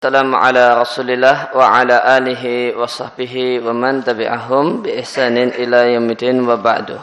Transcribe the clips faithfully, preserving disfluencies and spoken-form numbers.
Assalamu ala rasulillah wa ala alihi wa sahbihi wa man tabi'ahum bi ihsanin ila yaumidin wa ba'du.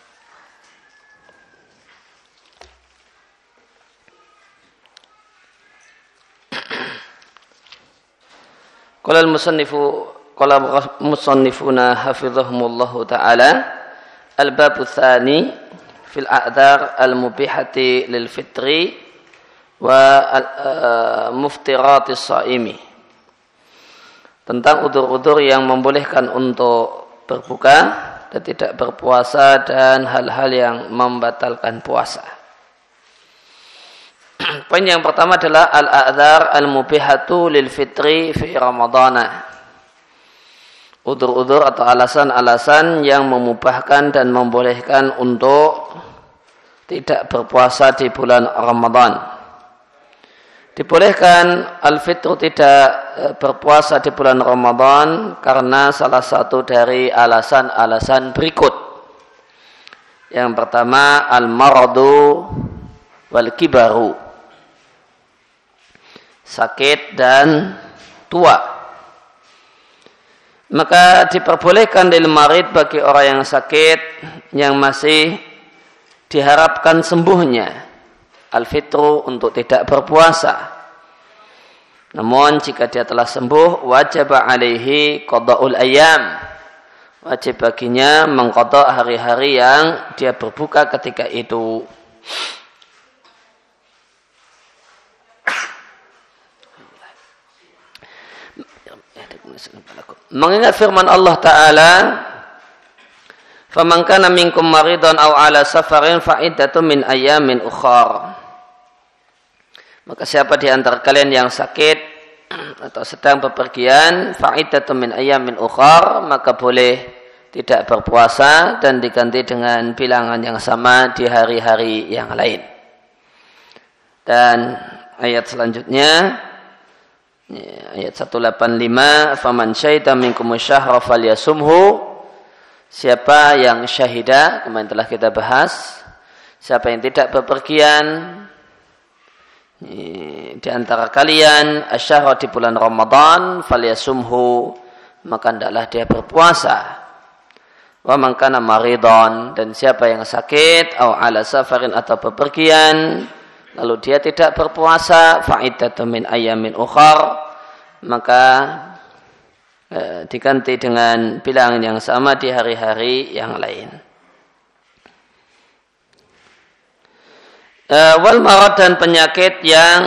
Qala al-musannifu qala musannifuna hafizahumullahu ta'ala al-babu tsani fil a'dzar al-mubihati lil fitri wa uh, muftiratis shaimi, tentang udzur-udzur yang membolehkan untuk berbuka dan tidak berpuasa dan hal-hal yang membatalkan puasa. Poin yang pertama adalah al-a'dzar al-mubihatu lil fitri fi ramadhana. Udzur-udzur atau alasan-alasan yang memubahkan dan membolehkan untuk tidak berpuasa di bulan Ramadan. Dibolehkan al-fitru tidak berpuasa di bulan Ramadan karena salah satu dari alasan-alasan berikut. Yang pertama, al-maradu wal kibaru, sakit dan tua. Maka diperbolehkan lil marid, bagi orang yang sakit yang masih diharapkan sembuhnya, al-fitru untuk tidak berpuasa. Namun jika dia telah sembuh, wajib alaihi qada'ul ayyam, wajib baginya mengqada' hari-hari yang dia berbuka ketika itu. Mengingat firman Allah Ta'ala, faman kana minkum maridan aw ala safarin fa iddatun min ayyamin ukhar. Maka siapa di antara kalian yang sakit atau sedang bepergian, fa iddatun min ayyamin ukhar, maka boleh tidak berpuasa dan diganti dengan bilangan yang sama di hari-hari yang lain. Dan ayat selanjutnya, ayat seratus delapan puluh lima, faman syahida minkum syahra falyasumhu. Siapa yang syahidah, kemarin telah kita bahas, siapa yang tidak bepergian di antara kalian asyahra di bulan Ramadan, falyasumhu, maka hendaklah dia berpuasa. Wa man kana maridhan, dan siapa yang sakit, au ala safarin, atau bepergian, lalu dia tidak berpuasa, fa iddatun min ayyamin ukhar, maka eh, diganti dengan bilangan yang sama di hari-hari yang lain. Uh, wal marad, dan penyakit yang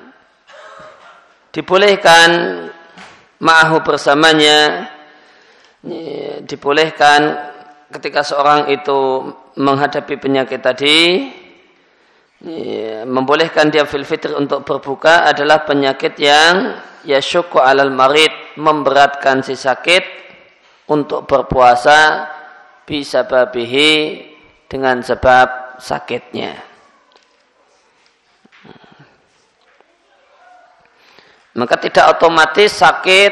dibolehkan ma'ahu bersamanya, dibolehkan ketika seorang itu menghadapi penyakit tadi, membolehkan dia fil fitri untuk berbuka, adalah penyakit yang yasyukku alal marid, memberatkan si sakit untuk berpuasa bisababihi, dengan sebab sakitnya. Maka tidak otomatis sakit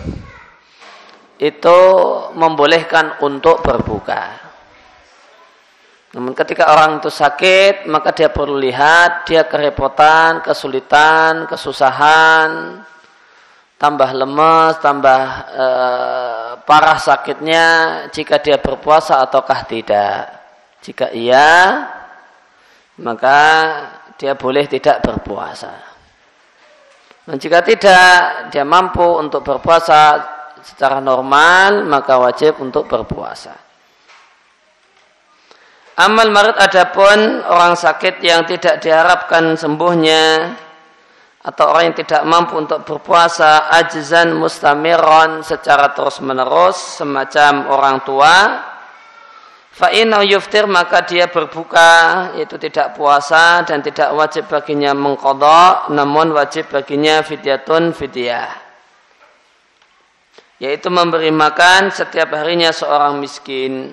itu membolehkan untuk berbuka. Namun ketika orang itu sakit, maka dia perlu lihat dia kerepotan, kesulitan, kesusahan, tambah lemas, tambah e, parah sakitnya, jika dia berpuasa ataukah tidak. Jika iya, maka dia boleh tidak berpuasa. Dan jika tidak, dia mampu untuk berpuasa secara normal, maka wajib untuk berpuasa. Amal marid, adapun orang sakit yang tidak diharapkan sembuhnya, atau orang yang tidak mampu untuk berpuasa ajzan mustamiran, secara terus menerus, semacam orang tua, fa inna yuftir, maka dia berbuka, yaitu tidak puasa, dan tidak wajib baginya mengqadha, namun wajib baginya fidyatun, fidyah, yaitu memberi makan setiap harinya seorang miskin.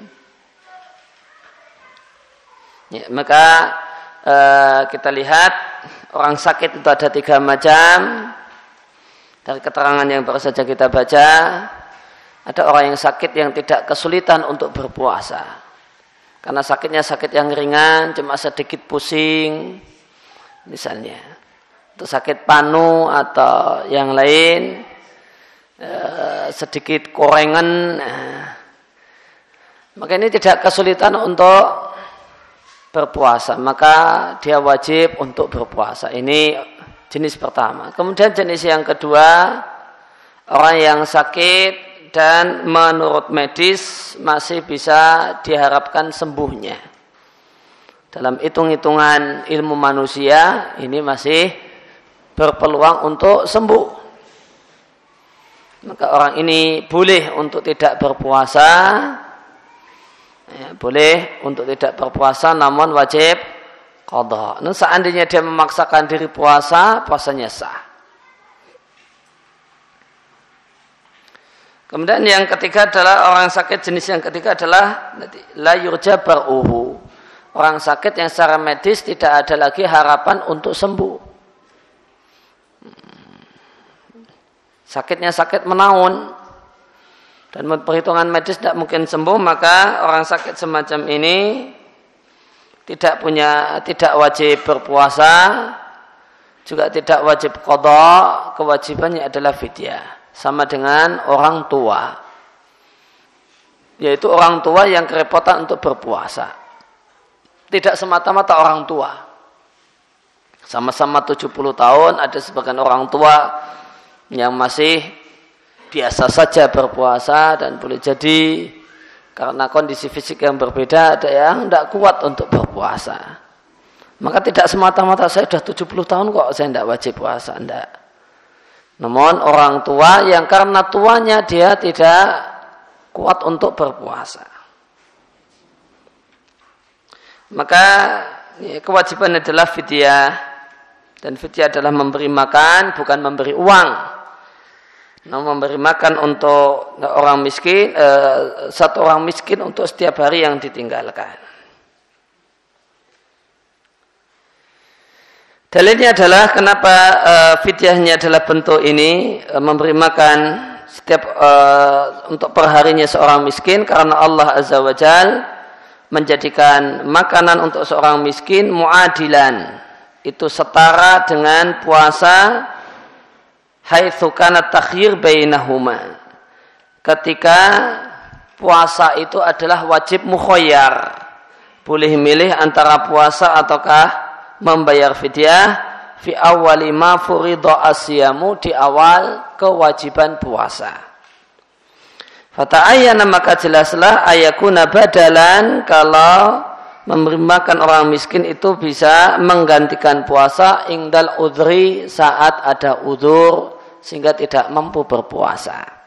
Ya, maka uh, kita lihat orang sakit itu ada tiga macam. Dari keterangan yang baru saja kita baca, ada orang yang sakit yang tidak kesulitan untuk berpuasa karena sakitnya sakit yang ringan, cuma sedikit pusing misalnya. atau sakit panu atau yang lain, eh, sedikit korengan, eh, maka ini tidak kesulitan untuk berpuasa, maka dia wajib untuk berpuasa. Ini jenis pertama. Kemudian jenis yang kedua, orang yang sakit dan menurut medis masih bisa diharapkan sembuhnya. Dalam hitung-hitungan ilmu manusia ini masih berpeluang untuk sembuh. Maka orang ini boleh untuk tidak berpuasa, ya, boleh untuk tidak berpuasa, namun wajib qadha. Nah, seandainya dia memaksakan diri puasa, puasanya sah. Kemudian yang ketiga adalah orang sakit jenis yang ketiga adalah la yurja bar'uhu. Orang sakit yang secara medis tidak ada lagi harapan untuk sembuh. Sakitnya sakit menaun dan perhitungan medis tidak mungkin sembuh, maka orang sakit semacam ini tidak punya tidak wajib berpuasa, juga tidak wajib qadha. Kewajibannya adalah fidyah. Sama dengan orang tua, yaitu orang tua yang kerepotan untuk berpuasa. Tidak semata-mata orang tua. Sama-sama tujuh puluh tahun, ada sebagian orang tua yang masih biasa saja berpuasa, dan boleh jadi karena kondisi fisik yang berbeda ada yang tidak kuat untuk berpuasa. Maka tidak semata-mata saya sudah tujuh puluh tahun kok saya tidak wajib puasa, tidak. Namun orang tua yang karena tuanya dia tidak kuat untuk berpuasa, maka ya, kewajiban adalah fidyah, dan fidyah adalah memberi makan, bukan memberi uang. Namun memberi makan untuk orang miskin, eh, satu orang miskin untuk setiap hari yang ditinggalkan. Dalilnya adalah kenapa uh, fidyahnya adalah bentuk ini, uh, memberi makan setiap uh, untuk perharinya seorang miskin, karena Allah Azza wa Jal menjadikan makanan untuk seorang miskin muadilan, itu setara dengan puasa, haitsu kana takhyir bainahuma, ketika puasa itu adalah wajib mukhayyar, boleh milih antara puasa ataukah membayar fidyah fi awwali ma furidha asyamu, di awal kewajiban puasa. Fata'ayyana, maka jelaslah ayakuna badalan, kalau memberi makan orang miskin itu bisa menggantikan puasa ingdal udhri, saat ada udzur sehingga tidak mampu berpuasa.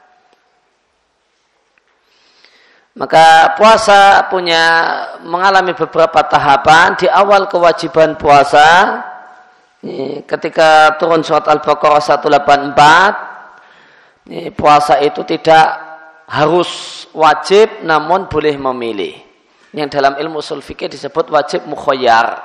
Maka puasa punya mengalami beberapa tahapan. Di awal kewajiban puasa, ketika turun surat Al-Baqarah seratus delapan puluh empat, puasa itu tidak harus wajib, namun boleh memilih. Yang dalam ilmu ushul fikih disebut wajib mukhayyar.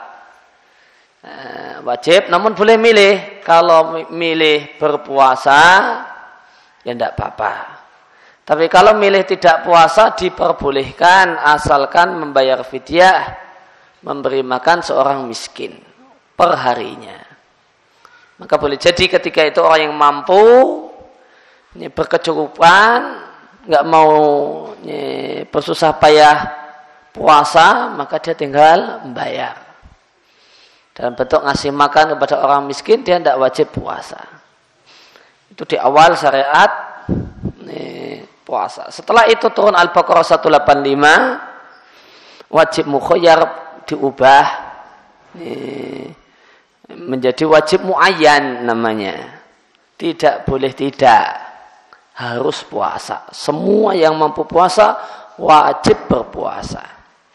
Wajib, namun boleh milih. Kalau milih berpuasa, ya tidak apa-apa. Tapi kalau milih tidak puasa diperbolehkan, asalkan membayar fidyah, memberi makan seorang miskin per harinya. Maka boleh jadi ketika itu orang yang mampu, ini berkecukupan, nggak mau ini, bersusah payah puasa, maka dia tinggal membayar. Dalam bentuk ngasih makan kepada orang miskin, dia tidak wajib puasa. Itu di awal syariat ini, puasa. Setelah itu turun Al-Baqarah seratus delapan puluh lima, wajib mukhayyar diubah ini, menjadi wajib muayyan namanya. Tidak boleh tidak, harus puasa. Semua yang mampu puasa wajib berpuasa.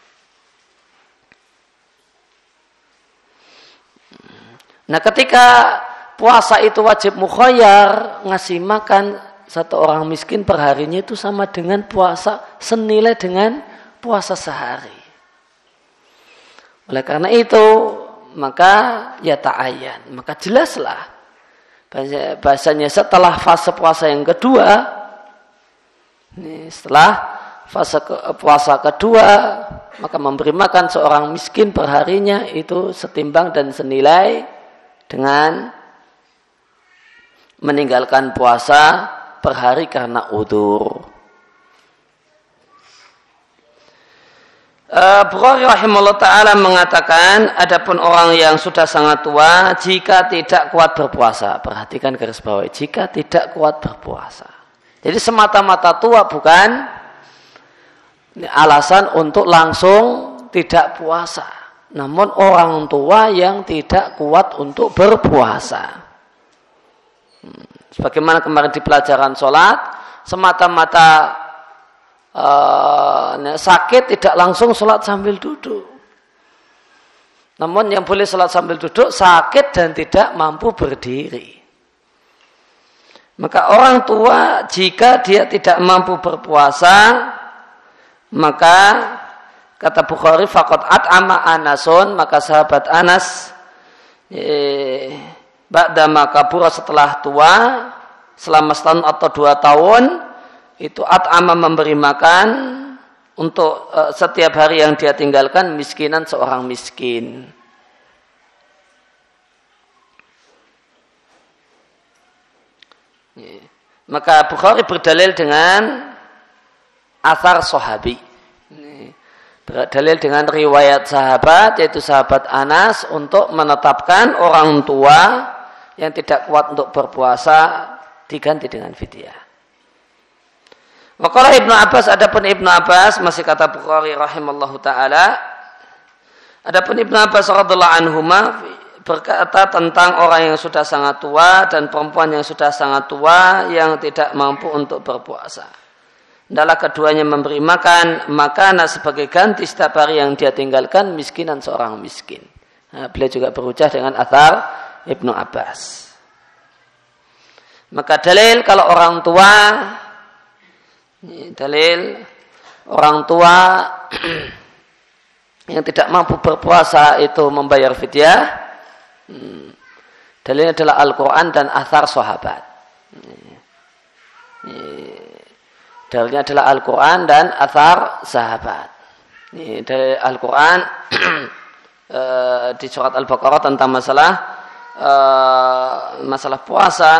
Nah, ketika puasa itu wajib mukhayyar, ngasih makan satu orang miskin per harinya itu sama dengan puasa, senilai dengan puasa sehari. Oleh karena itu, maka ya ta'ayyan, maka jelaslah bahasanya setelah fase puasa yang kedua, ini setelah fase ke, puasa kedua, maka memberi makan seorang miskin per harinya itu setimbang dan senilai dengan meninggalkan puasa per hari karena udzur. Uh, Bukhari rahimahullah ta'ala mengatakan, adapun orang yang sudah sangat tua jika tidak kuat berpuasa, perhatikan garis bawah, jika tidak kuat berpuasa. Jadi semata-mata tua bukan alasan untuk langsung tidak puasa, namun orang tua yang tidak kuat untuk berpuasa. Hmm. Sebagaimana kemarin di pelajaran sholat, semata-mata Uh, sakit tidak langsung sholat sambil duduk. Namun yang boleh sholat sambil duduk sakit dan tidak mampu berdiri. Maka orang tua jika dia tidak mampu berpuasa, maka kata Bukhari faqad at'ama Anasun, maka sahabat Anas eh, ba'da makabura setelah tua selama setahun atau dua tahun itu at'ama memberi makan untuk uh, setiap hari yang dia tinggalkan miskinan seorang miskin. Ya. Maka Bukhari berdalil dengan athar sahabi. Ya. Berdalil dengan riwayat sahabat, yaitu sahabat Anas, untuk menetapkan orang tua yang tidak kuat untuk berpuasa diganti dengan fidyah. Waqala Ibnu Abbas, adapun Ibnu Abbas, masih kata Bukhari rahimallahu taala, adapun Ibnu Abbas radhiyallahu anhuma berkata tentang orang yang sudah sangat tua dan perempuan yang sudah sangat tua yang tidak mampu untuk berpuasa. Hendaklah keduanya memberi makan makanan sebagai ganti setiap hari yang dia tinggalkan miskinan seorang miskin. Nah, beliau juga berhujjah dengan athar Ibnu Abbas. Maka dalil kalau orang tua, ini dalil orang tua yang tidak mampu berpuasa itu membayar fidyah. Hmm. Dalilnya adalah Al-Quran dan athar sahabat. Dalilnya adalah Al-Quran dan athar sahabat. Ini dari Al-Quran di surat Al-Baqarah tentang masalah masalah puasa.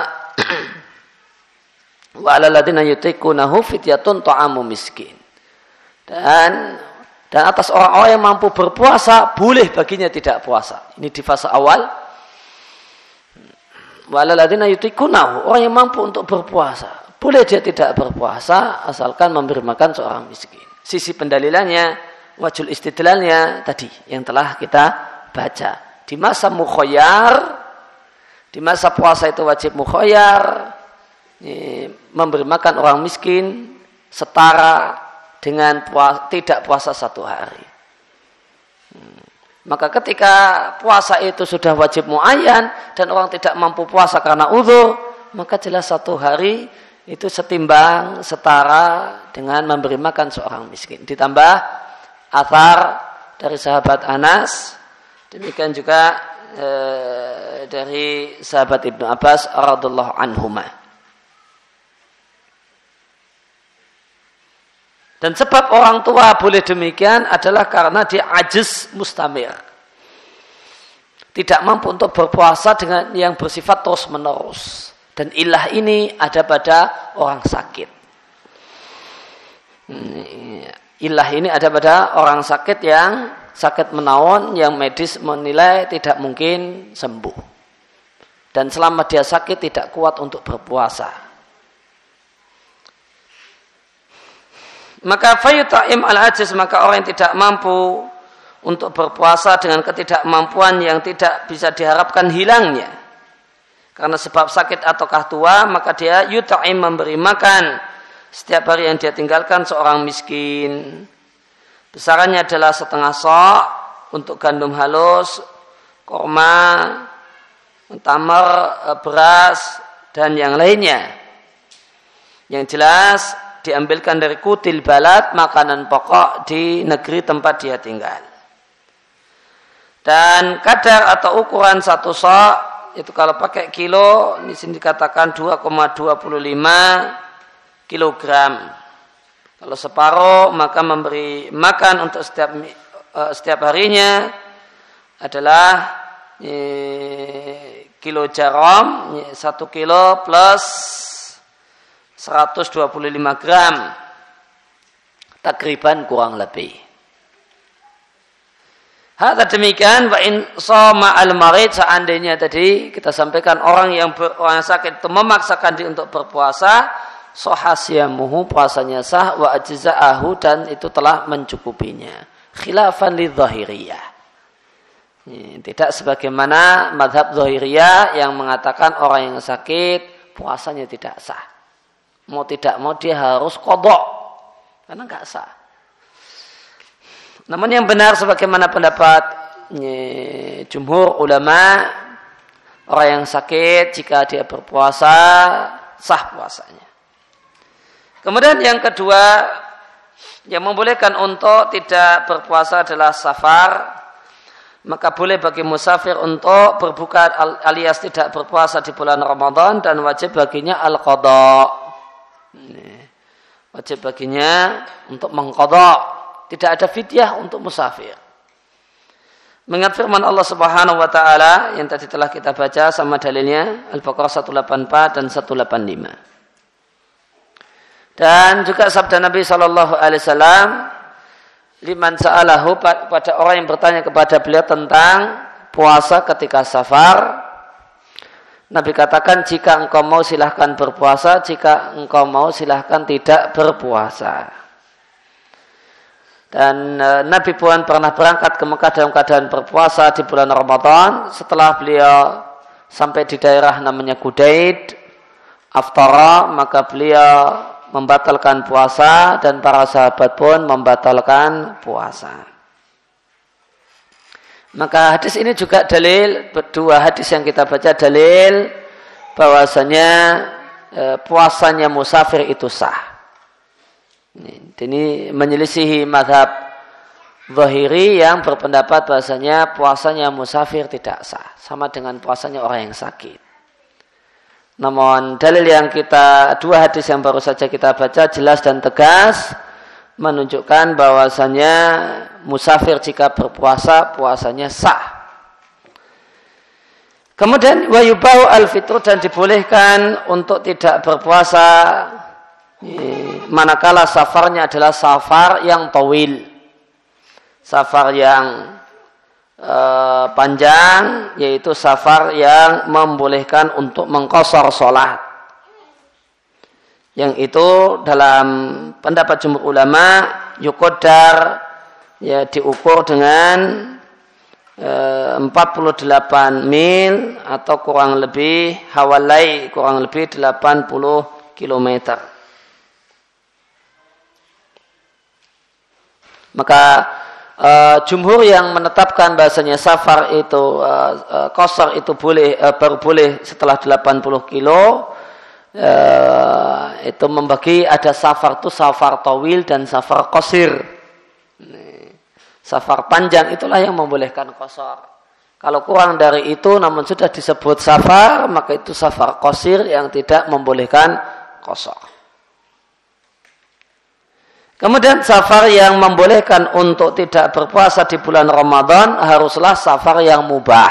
Wa 'alal ladzina yutiqunahu fidyatun ta'amu miskin. Dan dan atas orang-orang yang mampu berpuasa boleh baginya tidak puasa. Ini di fase awal. Wa 'alal ladzina yutiqunahu, orang yang mampu untuk berpuasa, boleh dia tidak berpuasa asalkan memberi makan seorang miskin. Sisi pendalilannya, wajhul istidlalnya tadi yang telah kita baca. Di masa mukhayyar, di masa puasa itu wajib mukhayyar, memberi makan orang miskin setara dengan puasa, tidak puasa satu hari. Hmm. Maka ketika puasa itu sudah wajib muayyan dan orang tidak mampu puasa karena uzur, maka jelas satu hari itu setimbang setara dengan memberi makan seorang miskin. Ditambah athar dari sahabat Anas, demikian juga eh, dari sahabat Ibnu Abbas radhiyallahu anhuma. Dan sebab orang tua boleh demikian adalah karena dia ajiz mustamir. Tidak mampu untuk berpuasa dengan yang bersifat terus menerus. Dan ilah ini ada pada orang sakit. Ilah ini ada pada orang sakit yang sakit menaun, yang medis menilai tidak mungkin sembuh. Dan selama dia sakit tidak kuat untuk berpuasa. Maka fayuta'im al-ajiz, maka orang yang tidak mampu untuk berpuasa dengan ketidakmampuan yang tidak bisa diharapkan hilangnya karena sebab sakit ataukah tua, maka dia yuta'im memberi makan setiap hari yang dia tinggalkan seorang miskin. Besarannya adalah setengah sok untuk gandum halus, korma, tamar, beras, dan yang lainnya. Yang jelas diambilkan dari kutil balad, makanan pokok di negeri tempat dia tinggal. Dan kadar atau ukuran satu sok itu kalau pakai kilo, di sini dikatakan dua koma dua lima kilogram. Kalau separuh maka memberi makan untuk setiap uh, setiap harinya adalah eh, kilo jarom, satu kilo plus seratus dua puluh lima gram, takriban kurang lebih. Hadza demikian, wa in shoma al-marid, seandainya tadi kita sampaikan orang yang ber, orang sakit itu memaksakan diri untuk berpuasa, sahha siyamuhu, puasanya sah, wa ajza'ahu, dan itu telah mencukupinya. Khilafan lidh-dhahiriyah. Tidak sebagaimana mazhab Dhahiriyah yang mengatakan orang yang sakit puasanya tidak sah. Mau tidak mau dia harus qadha karena enggak sah. Namun yang benar sebagaimana pendapat jumhur ulama, orang yang sakit jika dia berpuasa sah puasanya. Kemudian yang kedua yang membolehkan untuk tidak berpuasa adalah safar. Maka boleh bagi musafir untuk berbuka alias tidak berpuasa di bulan Ramadan, dan wajib baginya al-qadha. Wajib baginya untuk mengqadha, tidak ada fidyah untuk musafir. Mengingat firman Allah Subhanahu wa taala yang tadi telah kita baca sama dalilnya Al-Baqarah seratus delapan puluh empat dan seratus delapan puluh lima. Dan juga sabda Nabi sallallahu alaihi wasallam, liman sa'alahu, pada orang yang bertanya kepada beliau tentang puasa ketika safar, Nabi katakan, jika engkau mau silahkan berpuasa, jika engkau mau silahkan tidak berpuasa. Dan e, Nabi pun pernah berangkat ke Mekah dalam keadaan berpuasa di bulan Ramadan. Setelah beliau sampai di daerah namanya Qudaid, aftara, maka beliau membatalkan puasa, dan para sahabat pun membatalkan puasa. Maka hadis ini juga dalil, dua hadis yang kita baca dalil bahwasanya e, puasanya musafir itu sah. Ini, ini menyelisihi mazhab Zahiri yang berpendapat bahwasanya puasanya musafir tidak sah, sama dengan puasanya orang yang sakit. Namun dalil yang kita, dua hadis yang baru saja kita baca jelas dan tegas menunjukkan bahwasanya musafir jika berpuasa puasanya sah. Kemudian wa yubahu al-fitr, dan dibolehkan untuk tidak berpuasa manakala safarnya adalah safar yang tawil, safar yang Uh, panjang, yaitu safar yang membolehkan untuk mengqashar sholat. Yang itu dalam pendapat jumhur ulama yuqaddar, ya diukur dengan uh, empat puluh delapan mil atau kurang lebih hawalai, kurang lebih delapan puluh kilometer. Maka Uh, jumhur yang menetapkan bahasanya safar itu uh, uh, qashar itu boleh uh, baru boleh setelah delapan puluh kilo, uh, itu membagi ada safar itu safar tawil dan safar qasir. Safar panjang itulah yang membolehkan qashar. Kalau kurang dari itu namun sudah disebut safar, maka itu safar qasir yang tidak membolehkan qashar. Kemudian safar yang membolehkan untuk tidak berpuasa di bulan Ramadan haruslah safar yang mubah.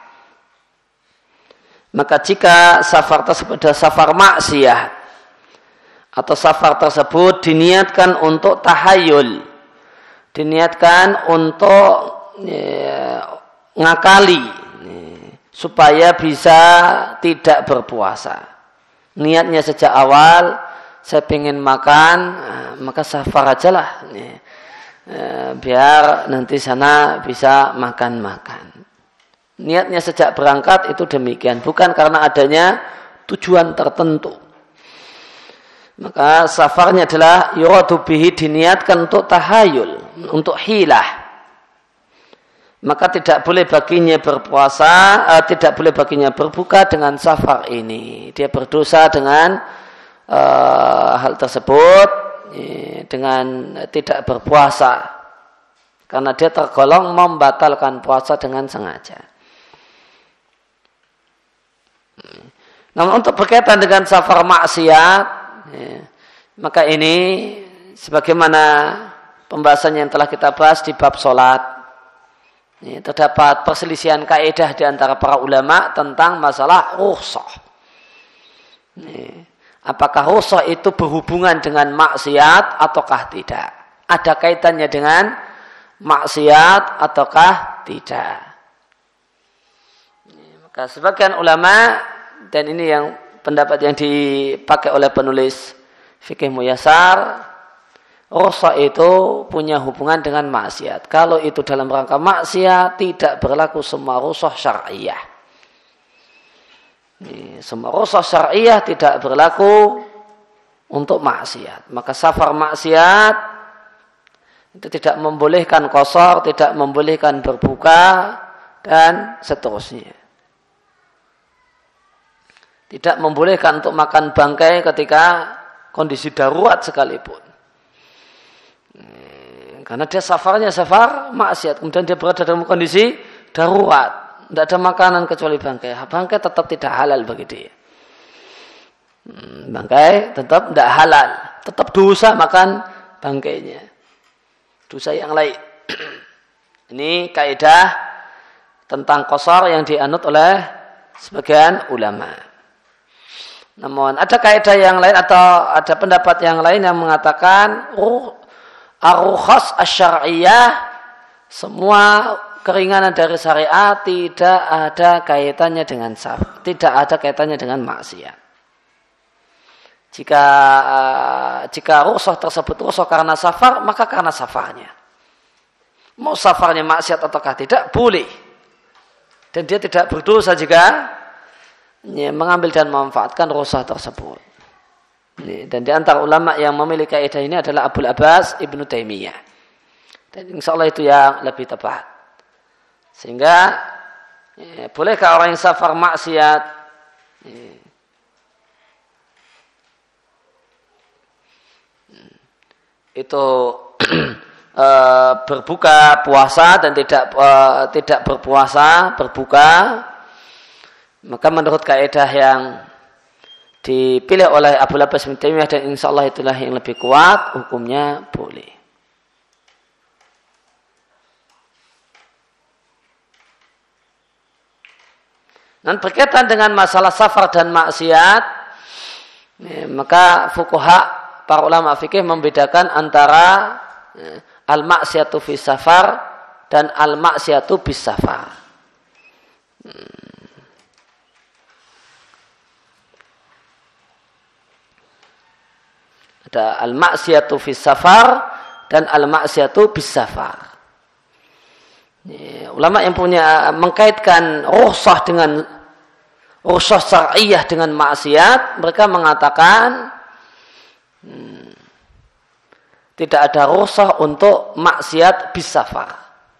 Maka jika safar tersebut adalah safar maksiyah atau safar tersebut diniatkan untuk tahayul, diniatkan untuk ya, ngakali ya, supaya bisa tidak berpuasa. Niatnya sejak awal, saya pengen makan, maka safar aja lah, biar nanti sana bisa makan-makan. Niatnya sejak berangkat itu demikian, bukan karena adanya tujuan tertentu. Maka safarnya adalah yuradu bihi, diniatkan untuk tahayul, untuk hilah. Maka tidak boleh baginya berpuasa, eh, tidak boleh baginya berbuka dengan safar ini. Dia berdosa dengan Uh, hal tersebut ya, dengan tidak berpuasa, karena dia tergolong membatalkan puasa dengan sengaja. Namun untuk berkaitan dengan safar maksiat, ya, maka ini sebagaimana pembahasan yang telah kita bahas di bab sholat, Ini terdapat perselisihan kaidah di antara para ulama tentang masalah rukhsah. Apakah rukhsah itu berhubungan dengan maksiat ataukah tidak? Ada kaitannya dengan maksiat ataukah tidak? Maka sebagian ulama, dan ini yang pendapat yang dipakai oleh penulis Fikih Muyassar, rukhsah itu punya hubungan dengan maksiat. Kalau itu dalam rangka maksiat, tidak berlaku semua rukhsah syar'iyah. Semua rukhsah syar'iyah tidak berlaku untuk maksiat. Maka safar maksiat itu tidak membolehkan qashar, tidak membolehkan berbuka, dan seterusnya. Tidak membolehkan untuk makan bangkai ketika kondisi darurat sekalipun. Karena dia safarnya safar maksiat, kemudian dia berada dalam kondisi darurat, tidak ada makanan kecuali bangkai. Bangkai tetap tidak halal bagi dia. Bangkai tetap tidak halal, tetap dosa makan bangkainya, dosa yang lain. Ini kaidah tentang qashar yang dianut oleh sebagian ulama. Namun ada kaidah yang lain atau ada pendapat yang lain yang mengatakan ruh ar-rukhas asy-syar'iyyah, semua keringanan dari syariat tidak ada kaitannya dengan safar, tidak ada kaitannya dengan maksiat. Jika uh, jika rukhsah tersebut rukhsah karena safar, maka karena safarnya. Mau safarnya maksiat ataukah tidak, boleh. Dan dia tidak berdosa jika ya, mengambil dan memanfaatkan rukhsah tersebut. Dan di antara ulama yang memiliki kaidah ini adalah Abul Abbas Ibnu Taimiyah. Dan insya Allah itu yang lebih tepat. Sehingga ya, bolehkah orang yang safar maksiat ya, itu e, berbuka puasa dan tidak e, tidak berpuasa berbuka, maka menurut kaidah yang dipilih oleh Abu Abbas bin Taimiyah dan insyaallah itulah yang lebih kuat, hukumnya boleh. Dan berkaitan dengan masalah safar dan maksiat, ya, maka fuqaha, para ulama fikih membedakan antara ya, al-maksiyatu fi safar dan al-maksiyatu bis safar. Hmm. Ada al-maksiyatu fi safar dan al-maksiyatu bis safar. Ya, ulama yang punya mengkaitkan rukhsah dengan rukhsah syar'iyyah dengan maksiat, mereka mengatakan hmm, tidak ada rukhsah untuk maksiat bis safar.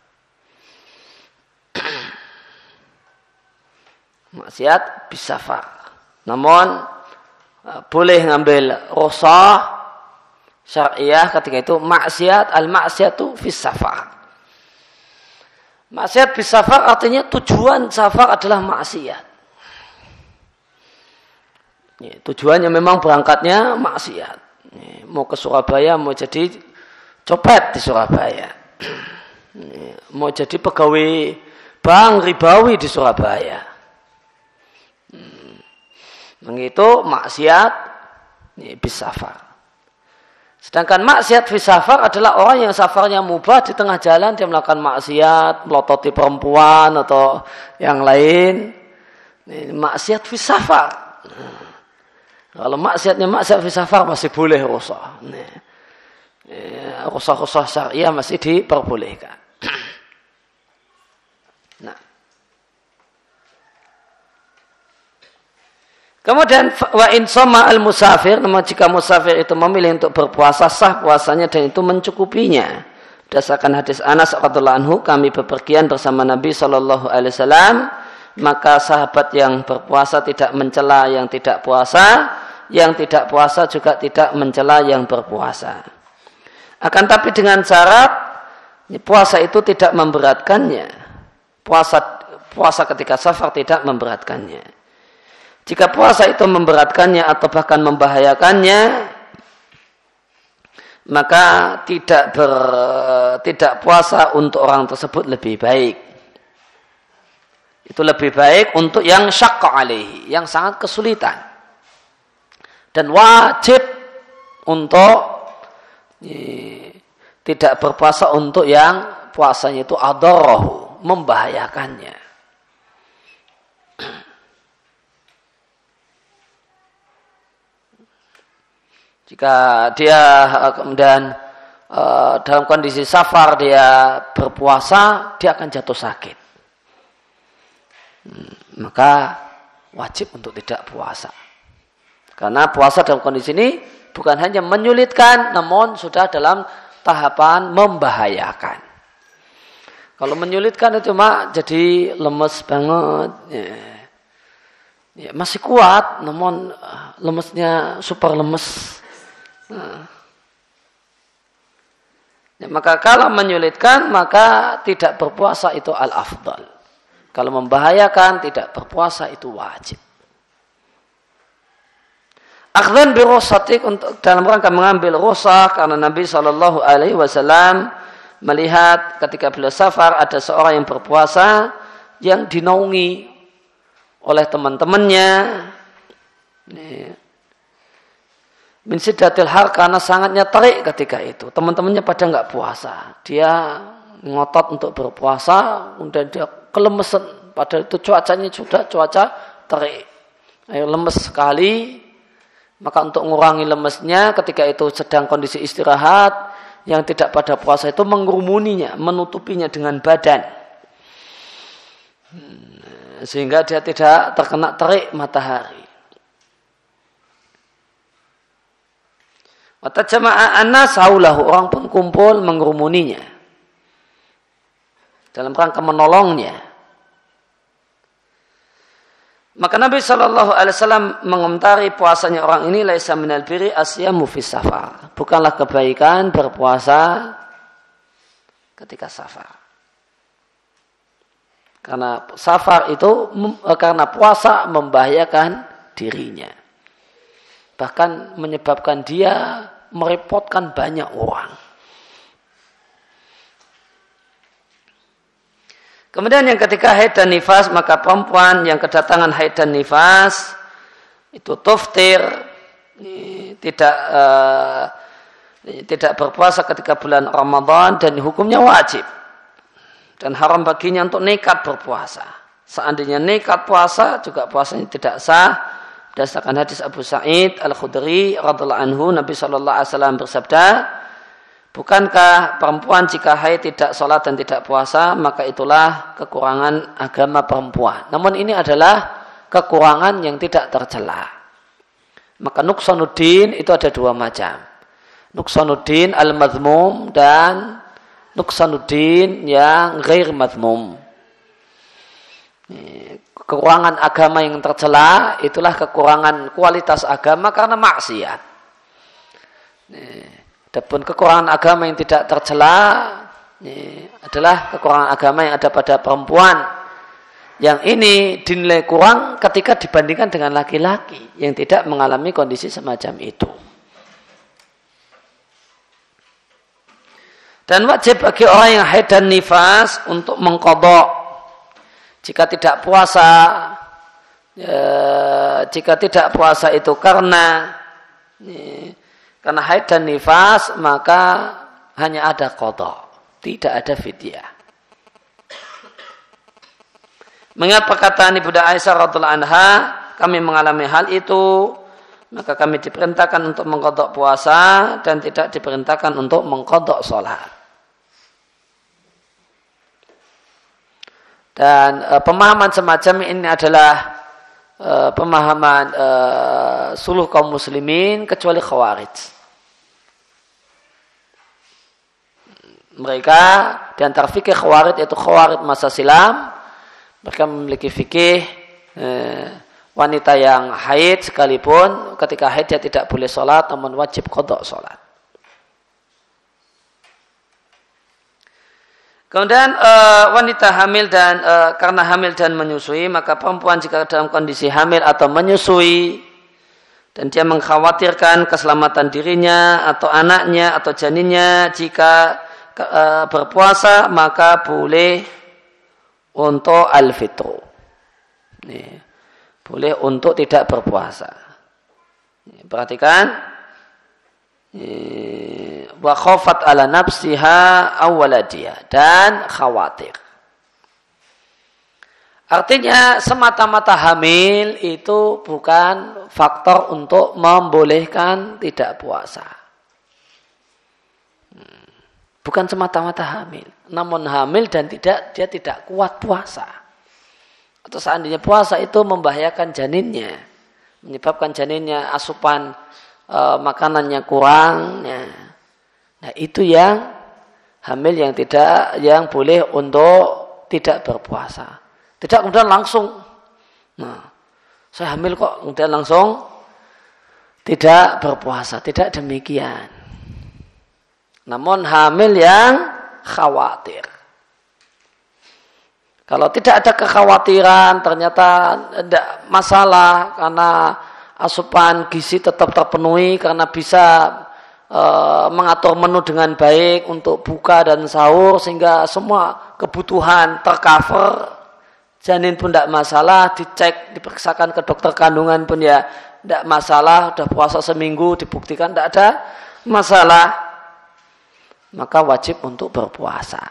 Maksiat bis safar. Namun boleh ngambil rukhsah syar'iyyah ketika itu maksiat, al-maksiyatu fis safar. Maksiat bis safar artinya tujuan safar adalah maksiat. Ya, tujuannya memang berangkatnya maksiat. Ya, mau ke Surabaya, mau jadi copet di Surabaya. Ya, mau jadi pegawai bank ribawi di Surabaya. Hmm. Itu maksiat ya, bis safar. Sedangkan maksiat fi safar adalah orang yang safarnya mubah, di tengah jalan dia melakukan maksiat, melototi perempuan atau yang lain. Ini maksiat fi safar. Nah, kalau maksiatnya maksiat fi safar masih boleh rukhsah. Nah, rukhsah-rukhsah syariah masih diperbolehkan. Nah. Kemudian wa in shoma al musafir, namun jika musafir itu memilih untuk berpuasa, sah puasanya dan itu mencukupinya. Berdasarkan hadis Anas radhiyallahu anhu, kami bepergian bersama Nabi sallallahu alaihi wasallam, maka sahabat yang berpuasa tidak mencela yang tidak puasa, yang tidak puasa juga tidak mencela yang berpuasa. Akan tapi dengan syarat puasa itu tidak memberatkannya. Puasa puasa ketika safar tidak memberatkannya. Jika puasa itu memberatkannya atau bahkan membahayakannya, maka tidak ber, tidak puasa untuk orang tersebut lebih baik. Itu lebih baik untuk yang syaqqa alaihi, yang sangat kesulitan. Dan wajib untuk eh, tidak berpuasa untuk yang puasanya itu adarahu, membahayakannya. Jika dia kemudian uh, dalam kondisi safar dia berpuasa, dia akan jatuh sakit. Hmm, maka wajib untuk tidak puasa. Karena puasa dalam kondisi ini bukan hanya menyulitkan, namun sudah dalam tahapan membahayakan. Kalau menyulitkan itu cuma jadi lemes banget. Ya. Ya, masih kuat, namun lemesnya super lemes. Nah. Ya, maka kalau menyulitkan, maka tidak berpuasa itu al-afdal. Kalau membahayakan, tidak berpuasa itu wajib. Akhdan bi rusatik, untuk dalam rangka mengambil rusah, karena Nabi shallallahu alaihi wasallam melihat ketika beliau safar ada seorang yang berpuasa yang dinaungi oleh teman-temannya. Ini min siddatil har, karena sangatnya terik ketika itu. Teman-temannya pada enggak puasa. Dia ngotot untuk berpuasa, kemudian dia kelemesan. Padahal itu cuacanya sudah cuaca terik. Ayo lemes sekali. Maka untuk mengurangi lemesnya ketika itu sedang kondisi istirahat, yang tidak pada puasa itu mengerumuninya, menutupinya dengan badan. Sehingga dia tidak terkena terik matahari. Mata jamaah anas haulahu, orang pun kumpul mengerumuninya dalam rangka menolongnya. Maka Nabi shallallahu alaihi wasallam mengomentari puasanya orang ini, laisa minal birri asyamu fis safar, bukanlah kebaikan berpuasa ketika safar. Karena safar itu karena puasa membahayakan dirinya. Bahkan menyebabkan dia merepotkan banyak orang. Kemudian yang ketika haid dan nifas, maka perempuan yang kedatangan haid dan nifas itu tuftir, tidak uh, tidak berpuasa ketika bulan Ramadan, dan hukumnya wajib. Dan haram baginya untuk nekat berpuasa. Seandainya nekat puasa, juga puasanya tidak sah. Berdasarkan hadis Abu Sa'id Al-Khudri radhiyallahu anhu, Nabi shallallahu alaihi wasallam bersabda, bukankah perempuan jika haid tidak sholat dan tidak puasa, maka itulah kekurangan agama perempuan. Namun ini adalah kekurangan yang tidak tercela. Maka nuksanuddin itu ada dua macam. Nuksanuddin al-madhmum dan nuksanuddin yang ghair madhmum. Kekurangan agama yang tercela itulah kekurangan kualitas agama karena maksiat. Adapun kekurangan agama yang tidak tercela adalah kekurangan agama yang ada pada perempuan. Yang ini dinilai kurang ketika dibandingkan dengan laki-laki yang tidak mengalami kondisi semacam itu. Dan wajib bagi orang yang haid dan nifas untuk mengqadha jika tidak puasa, ya, jika tidak puasa itu karena ya, karena haid dan nifas, maka hanya ada qadha, tidak ada fidyah. Mengapa perkataan Ibunda Aisyah radhiyallahu anha, kami mengalami hal itu, maka kami diperintahkan untuk mengqadha puasa dan tidak diperintahkan untuk mengqadha salat. Dan e, pemahaman semacam ini adalah e, pemahaman e, seluruh kaum muslimin kecuali Khawarij. Mereka di antara fikih Khawarij yaitu Khawarij masa silam, mereka memiliki fikih e, wanita yang haid sekalipun ketika haid dia tidak boleh sholat, namun wajib qadha sholat. Kemudian e, wanita hamil dan e, karena hamil dan menyusui, maka perempuan jika dalam kondisi hamil atau menyusui dan dia mengkhawatirkan keselamatan dirinya atau anaknya atau janinnya, jika e, berpuasa maka boleh untuk al-fitru, Nih, boleh untuk tidak berpuasa. Nih, perhatikan. Wa khafat ala nafsiha awwaladiya, dan khawatir. Artinya semata-mata hamil itu bukan faktor untuk membolehkan tidak puasa. Bukan semata-mata hamil, namun hamil dan tidak dia tidak kuat puasa. Atau seandainya puasa itu membahayakan janinnya, menyebabkan janinnya asupan e, makanannya kurang. Ya. Nah itu yang hamil yang tidak yang boleh untuk tidak berpuasa. Tidak kemudian langsung, nah, saya hamil kok, kemudian langsung tidak berpuasa. Tidak demikian. Namun hamil yang khawatir. Kalau tidak ada kekhawatiran, ternyata tidak masalah karena asupan gizi tetap terpenuhi, karena bisa e, mengatur menu dengan baik untuk buka dan sahur, sehingga semua kebutuhan tercover. Janin pun tidak masalah, dicek, diperiksakan ke dokter kandungan pun ya tidak masalah, sudah puasa seminggu, dibuktikan tidak ada masalah, maka wajib untuk berpuasa.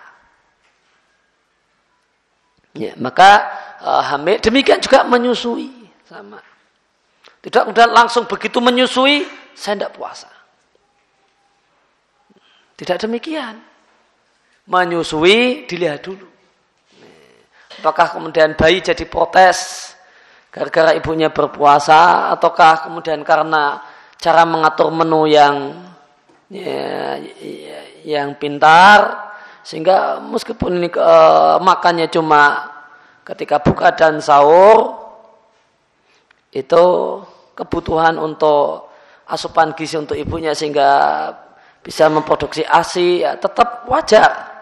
Ya, maka uh, hamil, demikian juga menyusui, sama. Tidak kemudian langsung begitu menyusui, saya tidak puasa. Tidak demikian. Menyusui dilihat dulu. Apakah kemudian bayi jadi protes gara-gara ibunya berpuasa, ataukah kemudian karena cara mengatur menu yang ya, yang pintar, sehingga meskipun ini e, makannya cuma ketika buka dan sahur, itu kebutuhan untuk asupan gizi untuk ibunya sehingga bisa memproduksi A S I, ya, tetap wajar.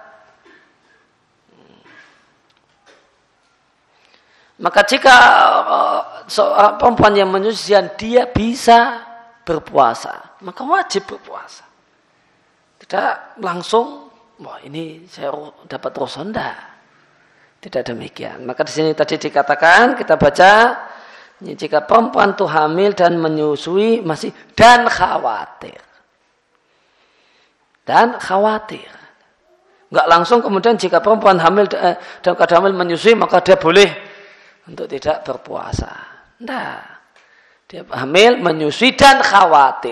Maka jika uh, seorang perempuan yang menyusui dia bisa berpuasa, maka wajib berpuasa. Tidak langsung, wah ini saya dapat rosonda. Tidak demikian. Maka di sini tadi dikatakan, kita baca, jika perempuan itu hamil dan menyusui masih dan khawatir. Dan khawatir. Enggak langsung kemudian jika perempuan hamil dan keadaan hamil menyusui maka dia boleh untuk tidak berpuasa. Nah, dia hamil, menyusui dan khawatir.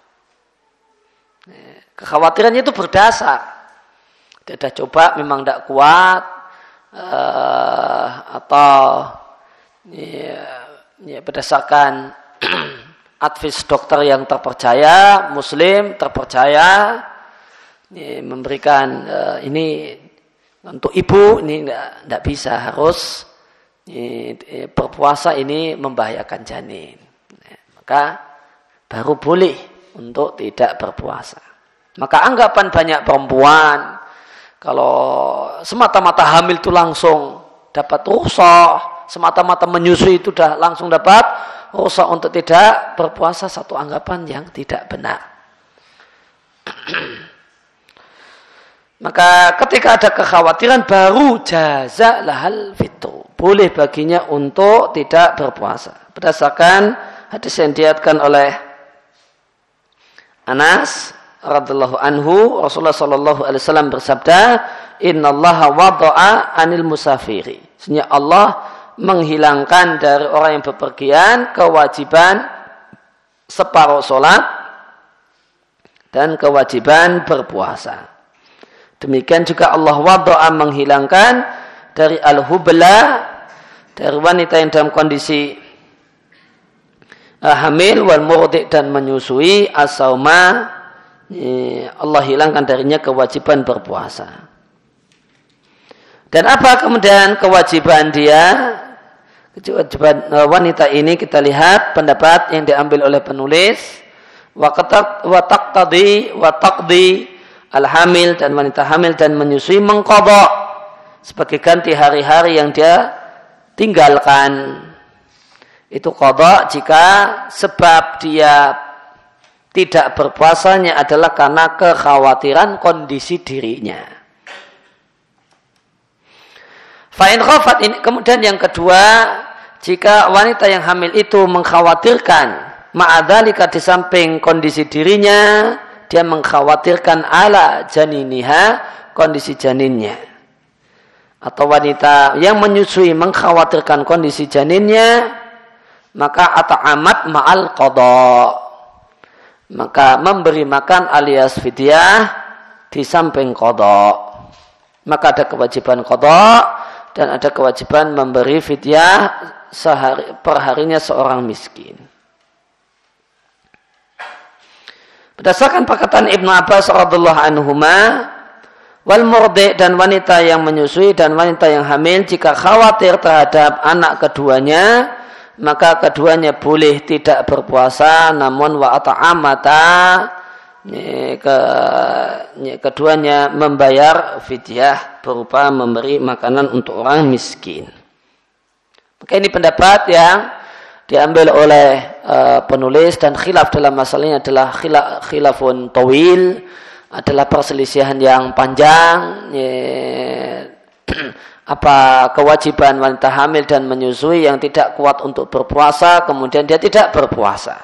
Kekhawatirannya itu berdasar. Dia sudah coba memang tidak kuat, uh, atau ya, ya, berdasarkan advis dokter yang terpercaya, muslim terpercaya, ya, memberikan uh, ini untuk ibu ini tidak bisa, harus berpuasa, ini membahayakan janin, maka baru boleh untuk tidak berpuasa. Maka anggapan banyak perempuan kalau semata-mata hamil itu langsung dapat rukhsah, semata-mata menyusui itu sudah langsung dapat rukhsah untuk tidak berpuasa, satu anggapan yang tidak benar. Maka ketika ada kekhawatiran baru jaza lahal fitru, boleh baginya untuk tidak berpuasa. Berdasarkan hadis yang diriwayatkan oleh Anas radhiyallahu anhu, Rasulullah sallallahu alaihi wasallam bersabda, "Innallaha wada'a 'anil musafiri." Sesungguhnya Allah menghilangkan dari orang yang bepergian kewajiban separuh salat dan kewajiban berpuasa. Demikian juga Allah wada'a menghilangkan dari al-hubla, dari wanita yang dalam kondisi uh, hamil, wal murdi dan menyusui, as-sauma, Allah hilangkan darinya kewajiban berpuasa. Dan apa kemudian kewajiban dia? Kewajiban uh, wanita ini kita lihat pendapat yang diambil oleh penulis, wa taqtadi wa taqdi al-hamil, dan wanita hamil dan menyusui mengqadha sebagai ganti hari-hari yang dia tinggalkan. Itu qadha jika sebab dia tidak berpuasanya adalah karena kekhawatiran kondisi dirinya. Fa in khafat, ini kemudian yang kedua, jika wanita yang hamil itu mengkhawatirkan ma'adzalika di samping kondisi dirinya, dia mengkhawatirkan ala janiniha, kondisi janinnya. Atau wanita yang menyusui mengkhawatirkan kondisi janinnya, maka ata'amat ma'al qadha, maka memberi makan alias fidyah di samping qadha. Maka ada kewajiban qadha dan ada kewajiban memberi fidyah sehari perharinya seorang miskin. Berdasarkan perkataan Ibnu Abbas radhiyallahu anhuma, wal murdi, dan wanita yang menyusui dan wanita yang hamil jika khawatir terhadap anak keduanya, maka keduanya boleh tidak berpuasa, namun wa ata'amata, ke, keduanya membayar fidyah berupa memberi makanan untuk orang miskin. Maka ini pendapat yang diambil oleh uh, penulis, dan khilaf dalam masalah ini adalah khilaf, khilafun tawil, adalah perselisihan yang panjang. Ya, apa kewajiban wanita hamil dan menyusui yang tidak kuat untuk berpuasa, kemudian dia tidak berpuasa.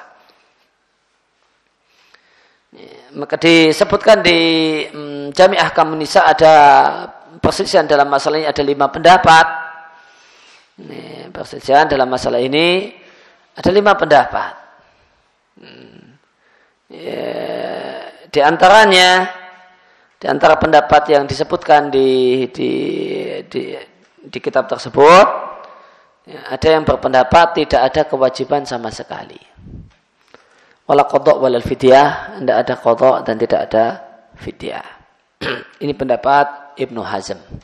Ya, maka disebutkan di um, Jami' Ahkam Nisa ada perselisihan dalam masalah ini, ada lima pendapat. Ini, perselisihan dalam masalah ini ada lima pendapat. Hmm. Ya, di antaranya, di antara pendapat yang disebutkan di di di, di kitab tersebut, ya, ada yang berpendapat tidak ada kewajiban sama sekali. Wala qadha' wala fidyah, tidak ada qadha' dan tidak ada fidyah. Ini pendapat Ibnu Hazm.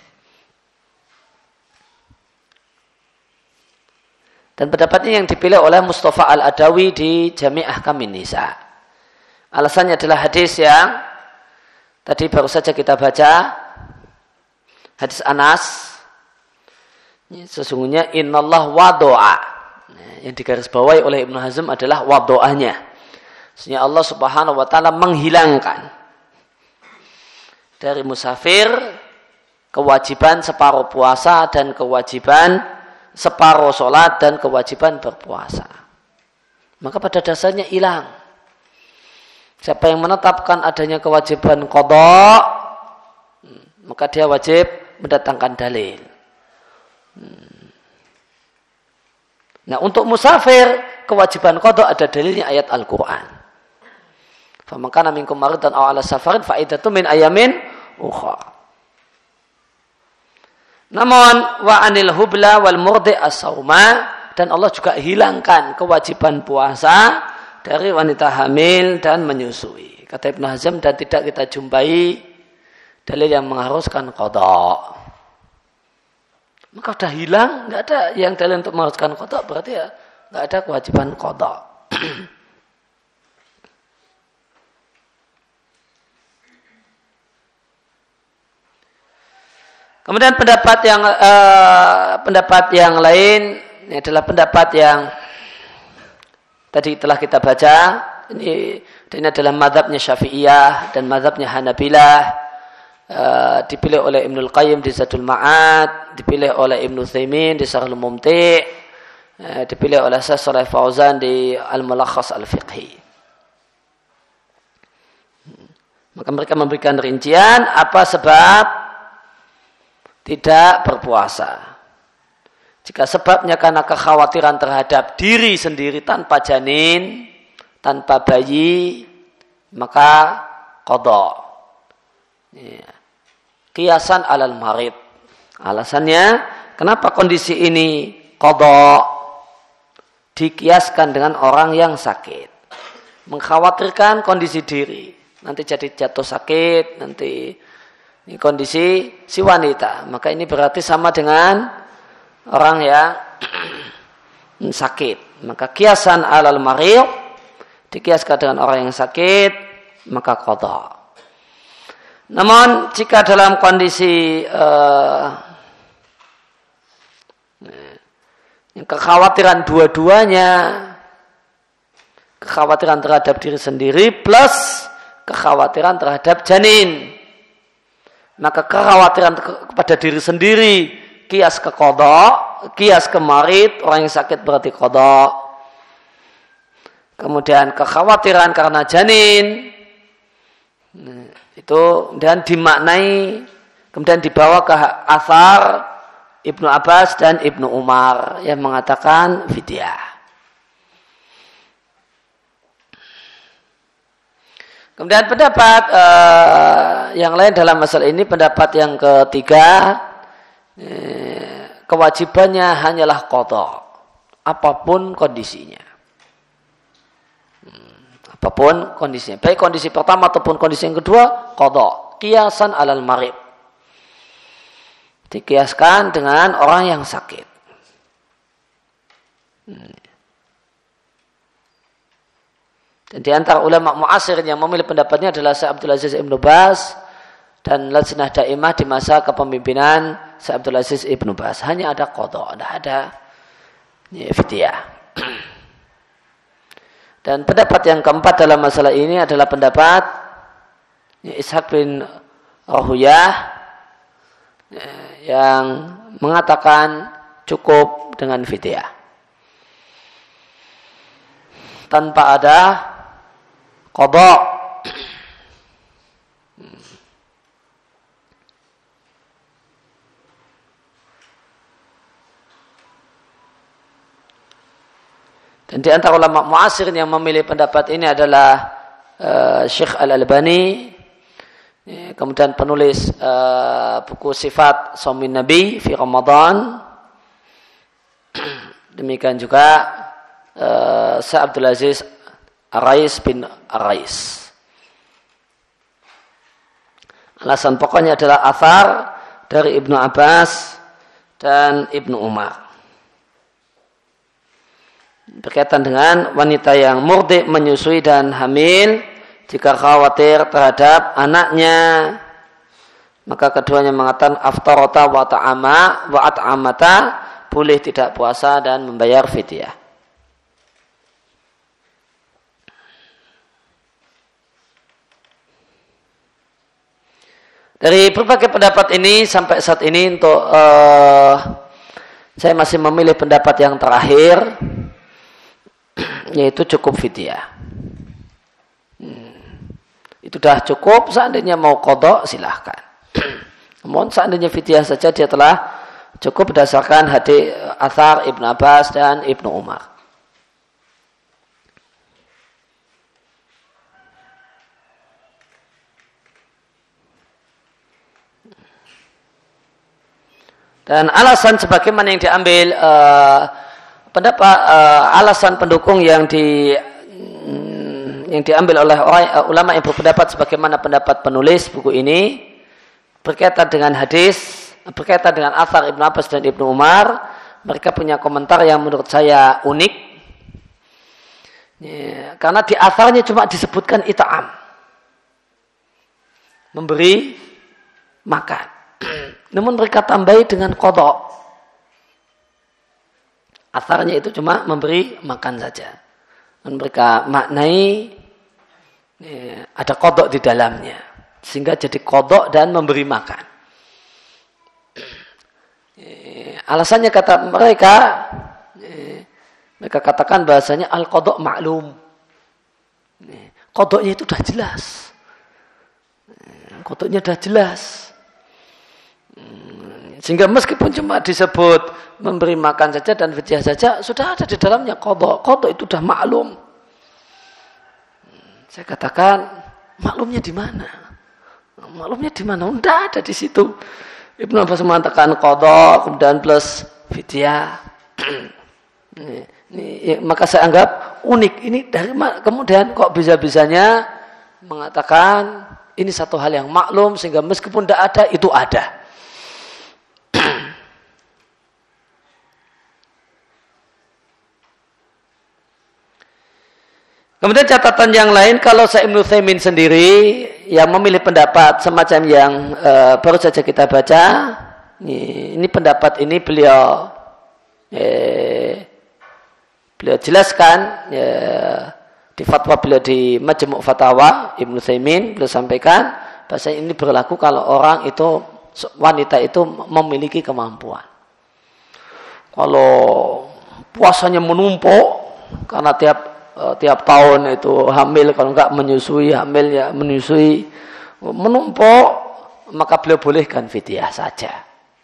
Dan pendapatnya yang dipilih oleh Mustafa Al-Adawi di Jami' Ahkamin Nisa. Alasannya adalah hadis yang tadi baru saja kita baca, hadis Anas. Sesungguhnya innallah wado'a, yang digarisbawahi oleh Ibnu Hazm adalah wado'ahnya. Sesungguhnya Allah Subhanahu wa taala menghilangkan dari musafir kewajiban separuh puasa dan kewajiban separuh sholat dan kewajiban berpuasa. Maka pada dasarnya hilang. Siapa yang menetapkan adanya kewajiban qadha, maka dia wajib mendatangkan dalil. Nah, untuk musafir kewajiban qadha ada dalilnya ayat Al-Quran. Faman kana minkum maridan aw ala safarin fa iddatun min ayamin ukhra. Namun wa anil hubla wal murdi as-sauma, dan Allah juga hilangkan kewajiban puasa dari wanita hamil dan menyusui. Kata Ibnu Hazm, dan tidak kita jumpai dalil yang mengharuskan qadha. Maka sudah hilang, enggak ada yang dalil untuk mengharuskan qadha, berarti ya enggak ada kewajiban qadha. Kemudian pendapat yang uh, pendapat yang lain ini adalah pendapat yang tadi telah kita baca. Ini, ini adalah mazhabnya Syafi'iyah dan mazhabnya Hanabilah. Uh, dipilih oleh Ibnul Qayyim di Zadul Ma'ad, dipilih oleh Ibnu Utsaimin di Syarhul Mumti', uh, dipilih oleh Syekh Shalih Fauzan di Al-Mulakhas Al-Fiqhi. Maka mereka memberikan rincian apa sebab tidak berpuasa. Jika sebabnya karena kekhawatiran terhadap diri sendiri tanpa janin, tanpa bayi, maka qadha. Ya. Qiyasan alal marid. Alasannya, kenapa kondisi ini qadha? Dikiaskan dengan orang yang sakit. Mengkhawatirkan kondisi diri. Nanti jadi jatuh sakit, nanti ini kondisi si wanita. Maka ini berarti sama dengan orang yang sakit. Maka kiasan alal marid, dikiaskan dengan orang yang sakit, maka qadha. Namun jika dalam kondisi uh, kekhawatiran dua-duanya, kekhawatiran terhadap diri sendiri plus kekhawatiran terhadap janin, maka kekhawatiran kepada diri sendiri kias ke qadha, kias ke marid, orang yang sakit berarti qada. Kemudian kekhawatiran karena janin, nah, itu dan dimaknai, kemudian dibawa ke athar Ibnu Abbas dan Ibnu Umar yang mengatakan fidyah. Kemudian pendapat uh, yang lain dalam masalah ini, pendapat yang ketiga, eh, kewajibannya hanyalah qada, apapun kondisinya. Hmm, apapun kondisinya, baik kondisi pertama ataupun kondisi yang kedua, qada, qiyasan alal marid. Dikiaskan dengan orang yang sakit. Hmm. Dan di antara ulama mu'asir yang memilih pendapatnya adalah Syekh Abdul Aziz Ibnu Baz dan Lajnah Daimah di masa kepemimpinan Syekh Abdul Aziz Ibnu Baz. Hanya ada qada, tidak ada ya, fidyah. Dan pendapat yang keempat dalam masalah ini adalah pendapat ya, Ishaq bin Rahuyah ya, yang mengatakan cukup dengan fidyah tanpa ada qada. Dan di antara ulama muasir yang memilih pendapat ini adalah uh, Syekh Al-Albani, ya, kemudian penulis uh, buku Sifat Shaumin Nabi fi Ramadan. Demikian juga uh, Syekh Abdul Aziz Ar-Rais bin Ar-Rais. Alasan pokoknya adalah athar dari Ibnu Abbas dan Ibnu Umar berkaitan dengan wanita yang murdi, menyusui dan hamil, jika khawatir terhadap anaknya, maka keduanya mengatakan aftarata wa ta'ama wa at'amata, boleh tidak puasa dan membayar fidyah. Dari berbagai pendapat ini sampai saat ini untuk uh, saya masih memilih pendapat yang terakhir, yaitu cukup fidyah. Hmm. Itu dah cukup. Seandainya mau qada silahkan. Namun seandainya fidyah saja dia telah cukup berdasarkan hadis athar Ibnu Abbas dan Ibnu Umar. Dan alasan sebagaimana yang diambil uh, pendapat uh, alasan pendukung yang di mm, yang diambil oleh orang, uh, ulama yang berpendapat sebagaimana pendapat penulis buku ini berkaitan dengan hadis, berkaitan dengan athar Ibnu Abbas dan Ibnu Umar, mereka punya komentar yang menurut saya unik. Ya, karena di atharnya cuma disebutkan it'am, memberi makan. Namun mereka tambahi dengan qada. Atharnya itu cuma memberi makan saja. Dan mereka maknai ya, ada qada di dalamnya, sehingga jadi qada dan memberi makan. Ya, alasannya kata mereka, ya, mereka katakan bahasanya al-qada ma'lum. Ya, qadanya itu sudah jelas. Ya, qadanya sudah jelas. Sehingga meskipun cuma disebut memberi makan saja dan fidyah saja, sudah ada di dalamnya qada. Qada itu sudah maklum. Saya katakan, maklumnya di mana? Maklumnya di mana? Tidak ada di situ. Ibnu Abbas mengatakan qada, kemudian plus fidyah. Ini, ini, ya, maka saya anggap unik. Ini dari kemudian kok bisa-bisanya mengatakan ini satu hal yang maklum, sehingga meskipun tidak ada, itu ada. Kemudian catatan yang lain, kalau Syekh Ibnu Utsaimin sendiri yang memilih pendapat semacam yang uh, baru saja kita baca, ini, ini pendapat ini beliau eh, beliau jelaskan ya, di fatwa beliau di Majmu' Fatawa Ibnu Utsaimin, beliau sampaikan bahasa ini berlaku kalau orang itu wanita itu memiliki kemampuan. kalau puasanya menumpuk karena tiap tiap tahun itu hamil, kalau enggak menyusui, hamil ya menyusui, menumpuk, maka beliau bolehkan fidyah saja.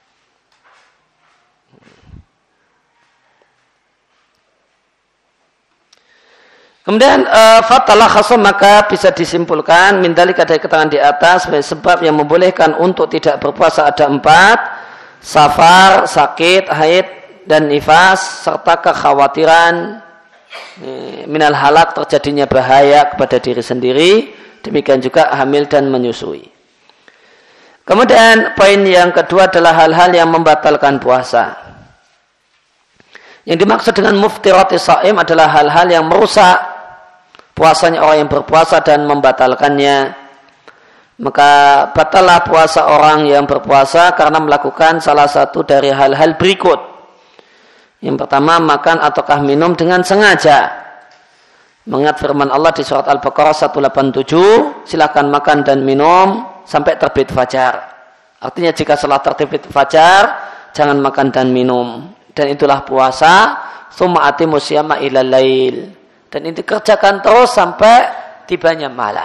Kemudian fatalah khasam, maka bisa disimpulkan min dzalika dari keterangan di atas sebab yang membolehkan untuk tidak berpuasa ada empat: safar, sakit, haid dan nifas, serta kekhawatiran minal halak, terjadinya bahaya kepada diri sendiri, demikian juga hamil dan menyusui. Kemudian poin yang kedua adalah hal-hal yang membatalkan puasa. Yang dimaksud dengan muftirati shaim adalah hal-hal yang merusak puasanya orang yang berpuasa dan membatalkannya. Maka batallah puasa orang yang berpuasa karena melakukan salah satu dari hal-hal berikut. Yang pertama, makan ataukah minum dengan sengaja. Mengingat firman Allah di surat Al-Baqarah seratus delapan puluh tujuh, silakan makan dan minum sampai terbit fajar. Artinya jika setelah terbit fajar, jangan makan dan minum. Dan itulah puasa, summa atimu siyama ilal lail. Dan itu kerjakan terus sampai tibanya malam.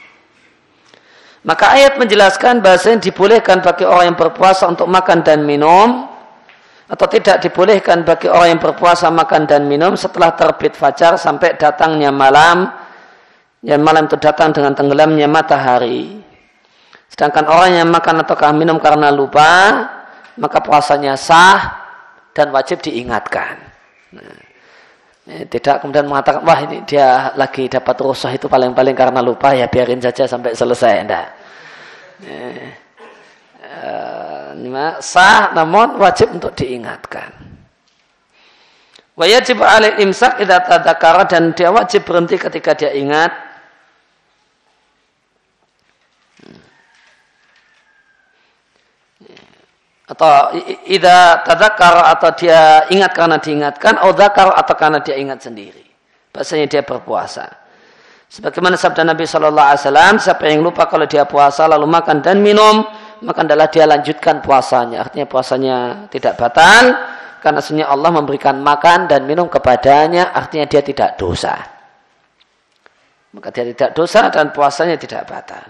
Maka ayat menjelaskan bahasanya dibolehkan bagi orang yang berpuasa untuk makan dan minum, atau tidak dibolehkan bagi orang yang berpuasa makan dan minum setelah terbit fajar sampai datangnya malam, yang malam itu datang dengan tenggelamnya matahari. Sedangkan orang yang makan ataukah minum karena lupa, maka puasanya sah dan wajib diingatkan. Nah, tidak kemudian mengatakan, wah ini dia lagi dapat rusuh itu paling-paling karena lupa, ya biarin saja sampai selesai. Tidak. Eh, eh, sah namun wajib untuk diingatkan. Wa yajib alaihi imsak idza tadzakara, dan dia wajib berhenti ketika dia ingat. Atau idza tadzakara, atau dia ingat karena diingatkan, atau dzakar, atau karena dia ingat sendiri. Bahasanya dia berpuasa. Sebagaimana sabda Nabi sallallahu alaihi wasallam, siapa yang lupa kalau dia puasa lalu makan dan minum, maka adalah dia lanjutkan puasanya. Artinya puasanya tidak batal karena sebenarnya Allah memberikan makan dan minum kepadanya, artinya dia tidak dosa. Maka dia tidak dosa dan puasanya tidak batal.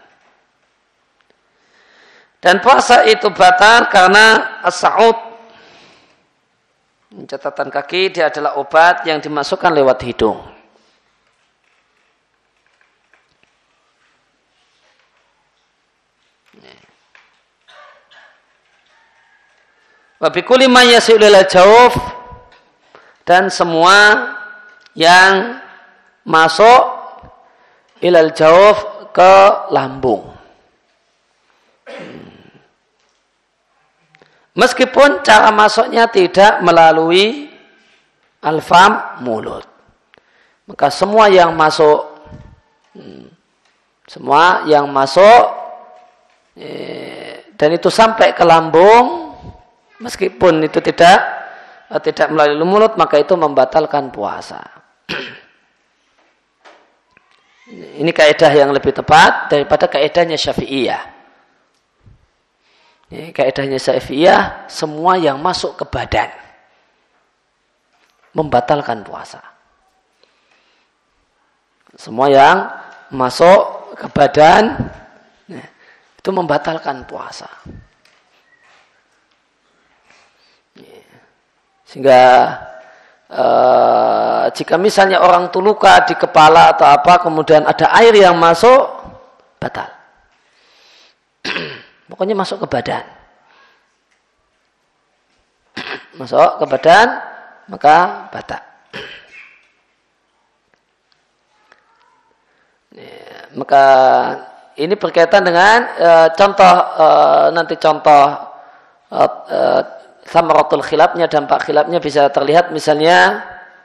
Dan puasa itu batal karena as-sa'ud. Catatan kaki, dia adalah obat yang dimasukkan lewat hidung. Wa bi kulli ma yasilu ila jawf, dan semua yang masuk ilal jawf ke lambung. Meskipun cara masuknya tidak melalui al-fam, mulut. Maka semua yang masuk, semua yang masuk, dan itu sampai ke lambung, meskipun itu tidak tidak melalui mulut, maka itu membatalkan puasa. Ini kaidah yang lebih tepat daripada kaidahnya Syafi'iyah. Ini kaidahnya Syafi'iyah, semua yang masuk ke badan membatalkan puasa. Semua yang masuk ke badan itu membatalkan puasa. Sehingga uh, jika misalnya orang itu luka di kepala atau apa, kemudian ada air yang masuk, batal. Pokoknya masuk ke badan. Masuk ke badan, maka batal. Ya, maka ini berkaitan dengan uh, contoh, uh, nanti contoh uh, uh, samaratul khilafnya, dampak khilafnya bisa terlihat misalnya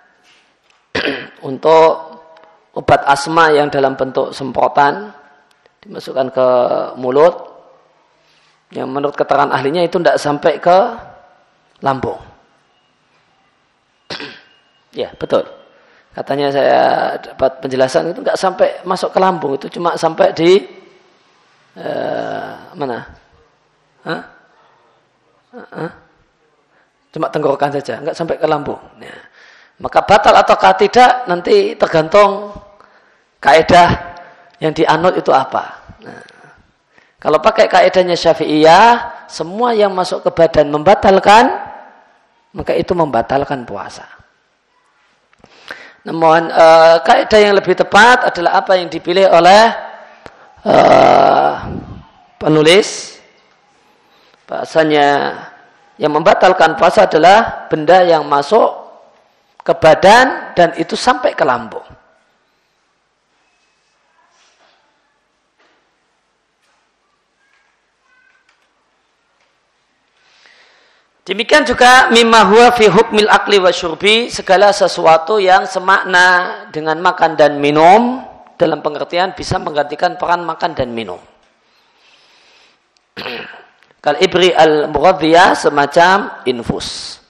untuk obat asma yang dalam bentuk semprotan dimasukkan ke mulut, yang menurut keterangan ahlinya itu tidak sampai ke lambung. Ya, betul. Katanya saya dapat penjelasan itu nggak sampai masuk ke lambung, itu cuma sampai di uh, mana? Hah? Hah? cuma tenggorokan saja, enggak sampai ke lambung. Ya. Maka batal ataukah tidak nanti tergantung kaidah yang dianut itu apa. Nah, kalau pakai kaidahnya Syafi'iyah, semua yang masuk ke badan membatalkan, maka itu membatalkan puasa. Namun e, kaidah yang lebih tepat adalah apa yang dipilih oleh e, penulis. Bahasanya yang membatalkan puasa adalah benda yang masuk ke badan dan itu sampai ke lambung. Demikian juga mimma huwa fi hukmil akli wa syurbi, segala sesuatu yang semakna dengan makan dan minum dalam pengertian bisa menggantikan peran makan dan minum. Kal ibri al-mughadhiyah, semacam infus.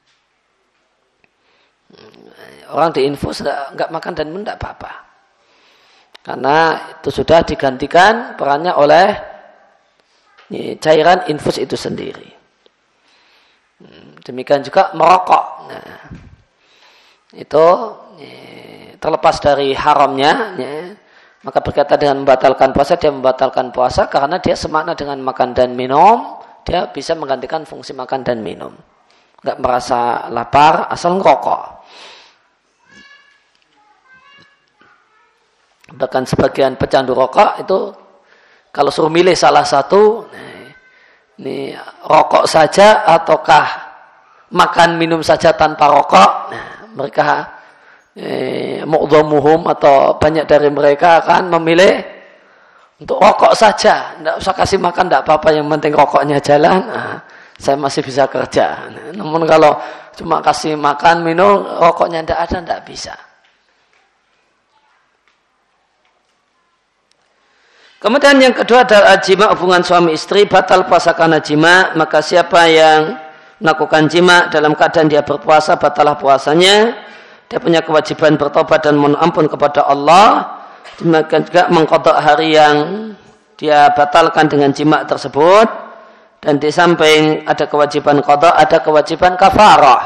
Orang diinfus enggak makan dan minum enggak apa-apa. Karena itu sudah digantikan perannya oleh cairan infus itu sendiri. Demikian juga merokok. Nah, itu terlepas dari haramnya, ya, maka berkaitan dengan membatalkan puasa, dia membatalkan puasa karena dia semakna dengan makan dan minum, dia bisa menggantikan fungsi makan dan minum. Enggak merasa lapar asal ngerokok. Bahkan sebagian pecandu rokok itu kalau suruh milih salah satu, ini rokok saja ataukah makan minum saja tanpa rokok, nah, mereka eh, mu'dhamuhum atau banyak dari mereka akan memilih untuk rokok saja, tidak usah kasih makan, tidak apa-apa, yang penting rokoknya jalan, nah, saya masih bisa kerja. Nah, namun kalau cuma kasih makan minum, rokoknya tidak ada, tidak bisa. Kemudian yang kedua adalah jima, hubungan suami istri batal puasa karena jima, maka siapa yang melakukan jima dalam keadaan dia berpuasa, batalah puasanya. Dia punya kewajiban bertobat dan mohon ampun kepada Allah. Demikian juga mengqadha hari yang dia batalkan dengan jima tersebut. Dan di samping ada kewajiban qadha, ada kewajiban kafarah.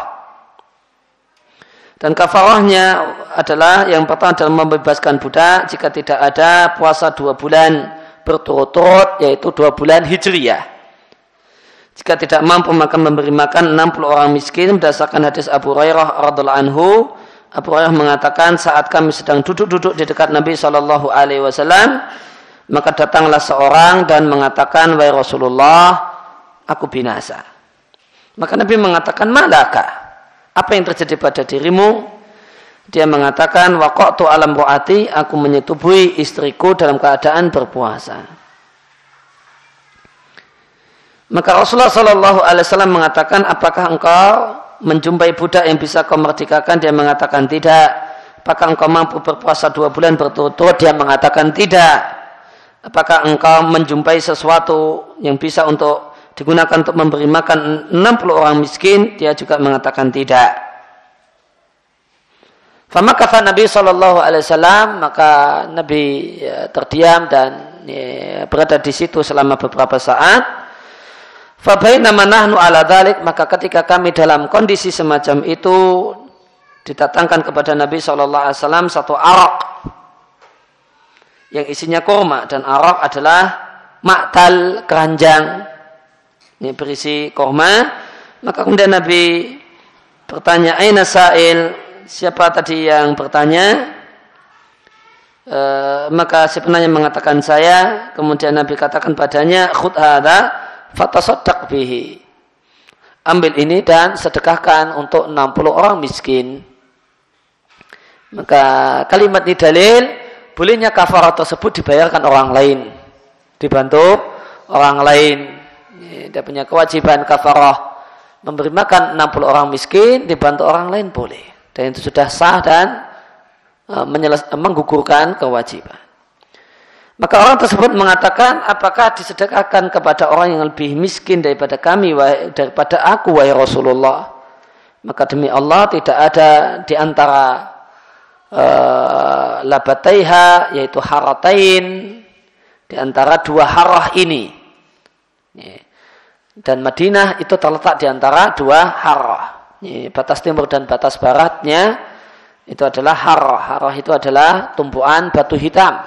Dan kafarahnya adalah yang pertama adalah membebaskan budak jika tidak ada puasa dua bulan berturut-turut, yaitu dua bulan hijriyah. Jika tidak mampu maka memberi makan enam puluh orang miskin berdasarkan hadis Abu Hurairah radhiallahu anhu. Abu Hurairah mengatakan saat kami sedang duduk-duduk di dekat Nabi shallallahu alaihi wasallam, maka datanglah seorang dan mengatakan, wahai Rasulullah, aku binasa. Maka Nabi mengatakan, malaka, apa yang terjadi pada dirimu? Dia mengatakan, waqa'tu alam ru'ati, aku menyetubuhi istriku dalam keadaan berpuasa. Maka Rasulullah shallallahu alaihi wasallam mengatakan, apakah engkau menjumpai budak yang bisa kau merdekakan? Dia mengatakan tidak. Apakah engkau mampu berpuasa dua bulan berturut-turut? Dia mengatakan tidak. Apakah engkau menjumpai sesuatu yang bisa untuk digunakan untuk memberi makan enam puluh orang miskin? Dia juga mengatakan tidak. Famakafa Nabi shallallahu alaihi wasallam, maka Nabi ya, terdiam dan ya, berada di situ selama beberapa saat. Fabainama nahnu ala dzalik, maka ketika kami dalam kondisi semacam itu didatangkan kepada Nabi shallallahu alaihi wasallam satu arak yang isinya kurma, dan arak adalah maktal, keranjang ini berisi kurma. Maka kemudian Nabi bertanya, aina sa'il, siapa tadi yang bertanya? E, maka si penanya mengatakan saya. Kemudian Nabi katakan padanya, khudh hadza fatasaddaq bihi, ambil ini dan sedekahkan untuk enam puluh orang miskin. Maka kalimat ini dalil bolehnya kafarah tersebut dibayarkan orang lain, dibantu orang lain. Dia punya kewajiban kafarah memberi makan enam puluh orang miskin, dibantu orang lain boleh, dan itu sudah sah dan uh, menyeles- menggugurkan kewajiban. Maka orang tersebut mengatakan, apakah disedekahkan kepada orang yang lebih miskin daripada kami, wahai, daripada aku, wahai Rasulullah? Maka demi Allah tidak ada di antara uh, labataiha, yaitu haratain, di antara dua harah ini, Dan Madinah itu terletak di antara dua harrah. Batas timur dan batas baratnya itu adalah harrah. Harrah itu adalah tumpuan batu hitam.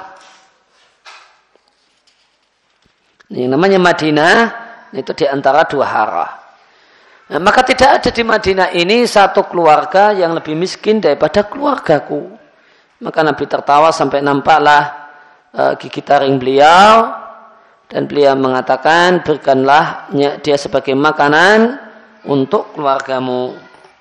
Ini namanya Madinah, itu di antara dua harrah. Nah, maka tidak ada di Madinah ini satu keluarga yang lebih miskin daripada keluargaku. Maka Nabi tertawa sampai nampaklah uh, gigi taring beliau. Dan beliau mengatakan, berikanlah dia sebagai makanan untuk keluargamu.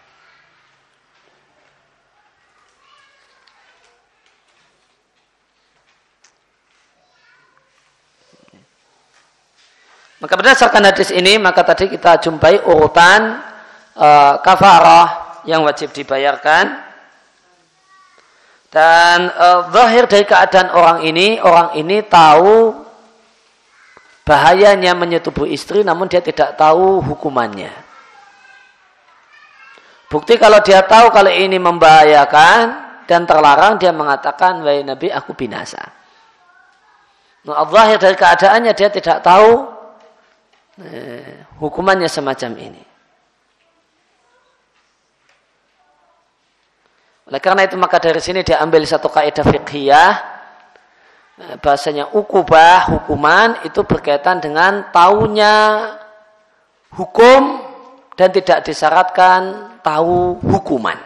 Maka berdasarkan hadis ini, maka tadi kita jumpai urutan uh, kafarah yang wajib dibayarkan. Dan uh, zahir dari keadaan orang ini, orang ini tahu bahayanya menyetubuhi istri, namun dia tidak tahu hukumannya. Bukti kalau dia tahu kalau ini membahayakan dan terlarang, dia mengatakan, wahai Nabi, aku binasa. Nah, zahir dari keadaannya dia tidak tahu Eh, hukumannya semacam ini. Oleh karena itu maka dari sini dia ambil satu kaidah fiqhiyah, eh, bahasanya ukubah, hukuman itu berkaitan dengan taunya hukum dan tidak disyaratkan tahu hukuman.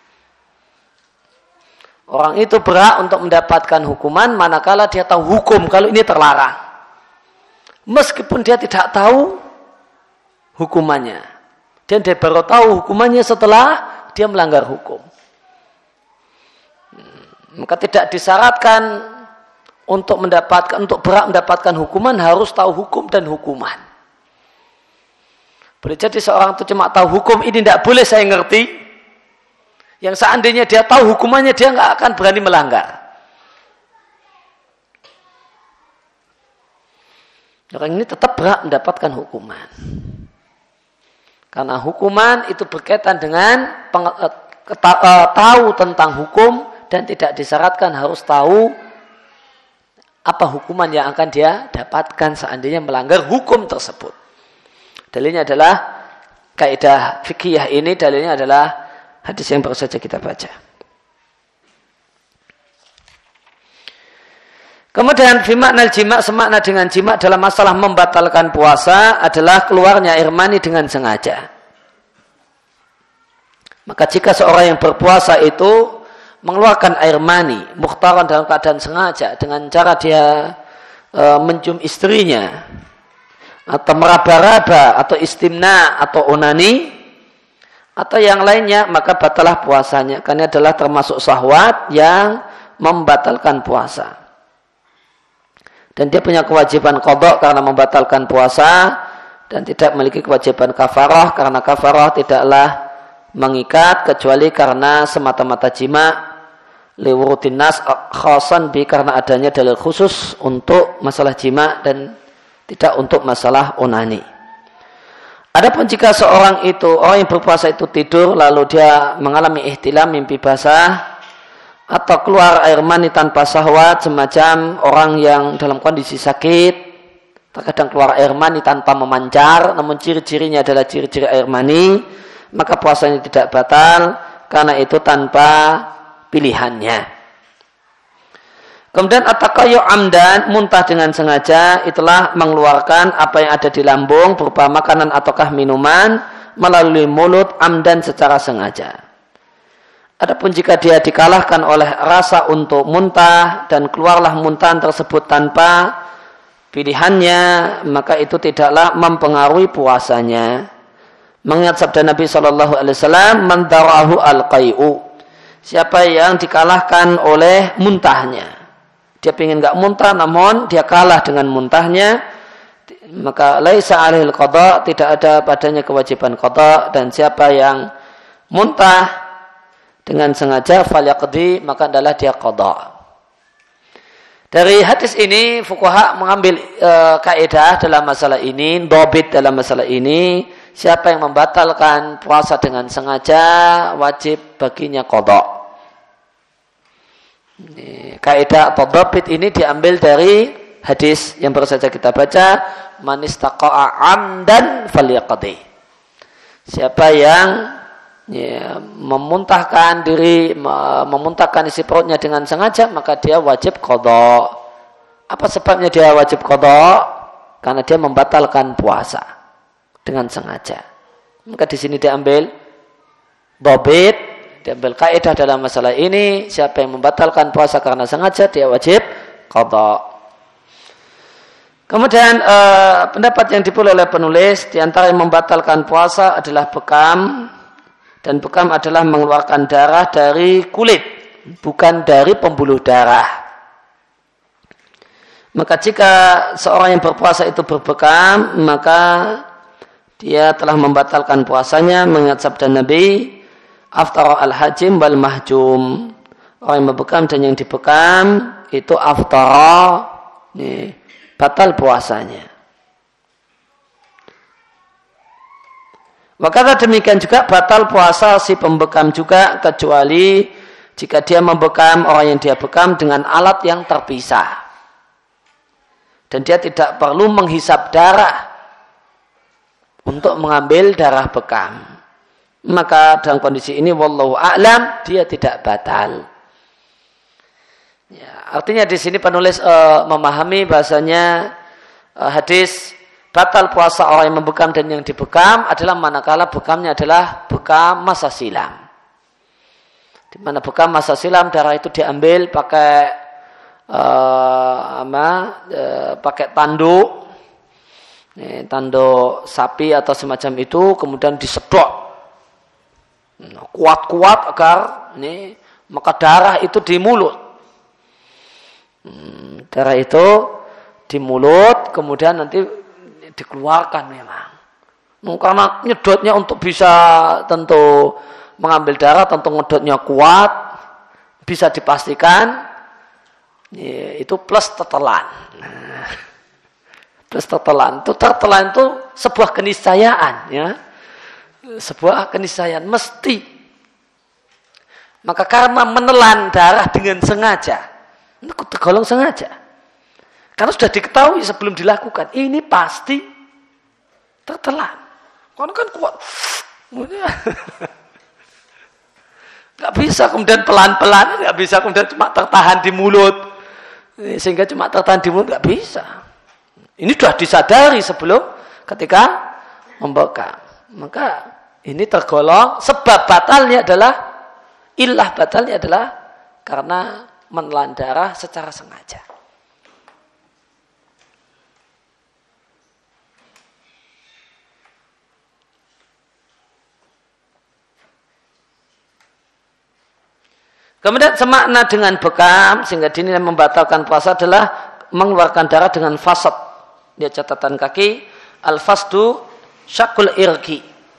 Orang itu berhak untuk mendapatkan hukuman manakala dia tahu hukum kalau ini terlarang. Meskipun dia tidak tahu hukumannya. Dan dia baru tahu hukumannya setelah dia melanggar hukum. Maka tidak disyaratkan untuk mendapatkan untuk berhak mendapatkan hukuman harus tahu hukum dan hukuman. Boleh jadi seorang itu cuma tahu hukum ini tidak boleh saya ngerti. Yang seandainya dia tahu hukumannya dia nggak akan berani melanggar. Orang ini tetap berhak mendapatkan hukuman. Karena hukuman itu berkaitan dengan peng, keta, uh, tahu tentang hukum dan tidak disyaratkan harus tahu apa hukuman yang akan dia dapatkan seandainya melanggar hukum tersebut. Dalilnya adalah kaidah fikih ini, dalilnya adalah hadis yang baru saja kita baca. Kemudian fimaknal jima, semakna dengan jima dalam masalah membatalkan puasa adalah keluarnya air mani dengan sengaja. Maka jika seorang yang berpuasa itu mengeluarkan air mani, mukhtaran dalam keadaan sengaja dengan cara dia e, mencium istrinya atau meraba-raba atau istimna atau onani atau yang lainnya, maka batalah puasanya karena adalah termasuk syahwat yang membatalkan puasa. Dan dia punya kewajiban qadha karena membatalkan puasa dan tidak memiliki kewajiban kafarah karena kafarah tidaklah mengikat kecuali karena semata-mata jima liwurutin nas khasan bi karena adanya dalil khusus untuk masalah jima dan tidak untuk masalah onani. Adapun jika seorang itu orang yang berpuasa itu tidur lalu dia mengalami ihtilam mimpi basah atau keluar air mani tanpa syahwat semacam orang yang dalam kondisi sakit, terkadang keluar air mani tanpa memancar, namun ciri-cirinya adalah ciri-ciri air mani, maka puasanya tidak batal karena itu tanpa pilihannya. Kemudian at-taqayyu amdan, muntah dengan sengaja, itulah mengeluarkan apa yang ada di lambung berupa makanan ataukah minuman melalui mulut amdan secara sengaja. Adapun jika dia dikalahkan oleh rasa untuk muntah dan keluarlah muntahan tersebut tanpa pilihannya, maka itu tidaklah mempengaruhi puasanya. Mengingat sabda Nabi shallallahu alaihi wasallam, "Man darahu al-qai'u." Siapa yang dikalahkan oleh muntahnya, dia ingin enggak muntah, namun dia kalah dengan muntahnya, maka laisa alaihil qada, tidak ada padanya kewajiban qada. Dan siapa yang muntah dengan sengaja falyaqdi, maka adalah dia qada. Dari hadis ini fuqaha mengambil e, kaidah dalam masalah ini, dhabit dalam masalah ini, siapa yang membatalkan puasa dengan sengaja wajib baginya qada. Kaidah atau dhabit ini diambil dari hadis yang baru saja kita baca, man istaqa'a amdan falyaqdi. Siapa yang ya, memuntahkan diri, memuntahkan isi perutnya dengan sengaja, maka dia wajib qadha. Apa sebabnya dia wajib qadha? Karena dia membatalkan puasa dengan sengaja. Maka di sini diambil dhabit, diambil kaidah dalam masalah ini, siapa yang membatalkan puasa karena sengaja, dia wajib qadha. Kemudian eh, pendapat yang dipilih oleh penulis di antara yang membatalkan puasa adalah bekam, dan bekam adalah mengeluarkan darah dari kulit, bukan dari pembuluh darah. Maka jika seorang yang berpuasa itu berbekam, maka dia telah membatalkan puasanya mengingat sabda Nabi, aftara al-hajim wal mahjum. Orang yang berbekam dan yang dibekam itu aftara, nih, batal puasanya. Maka demikian juga batal puasa si pembekam juga, kecuali jika dia membekam orang yang dia bekam dengan alat yang terpisah. Dan dia tidak perlu menghisap darah untuk mengambil darah bekam. Maka dalam kondisi ini wallahu a'lam, dia tidak batal. Ya, artinya di sini penulis uh, memahami bahasanya uh, hadis batal puasa orang yang membekam dan yang dibekam adalah manakala bekamnya adalah bekam masa silam. Di mana bekam masa silam darah itu diambil pakai uh, apa? Uh, pakai tanduk, nih, tanduk sapi atau semacam itu, kemudian disedot kuat-kuat agar nih, maka darah itu di mulut. Hmm, darah itu di mulut, kemudian nanti dikeluarkan memang. Nah, karena nyedotnya untuk bisa tentu mengambil darah, tentu ngedotnya kuat, bisa dipastikan ya, itu plus tetelan. Nah, plus tetelan itu tetelan itu sebuah keniscayaan, ya, sebuah keniscayaan mesti. Maka karena menelan darah dengan sengaja, ini tergolong sengaja. Karena sudah diketahui sebelum dilakukan. Ini pasti tertelan. Karena kan kuat. Gak bisa kemudian pelan-pelan. Gak bisa kemudian cuma tertahan di mulut. Sehingga cuma tertahan di mulut. Gak bisa. Ini sudah disadari sebelum ketika membekam. Maka ini tergolong sebab batalnya adalah, ilah batalnya adalah karena menelan darah secara sengaja. Kemudian semakna dengan bekam sehingga dinilai membatalkan puasa adalah mengeluarkan darah dengan fasad. Dia catatan kaki, al-fasdu syakul irki.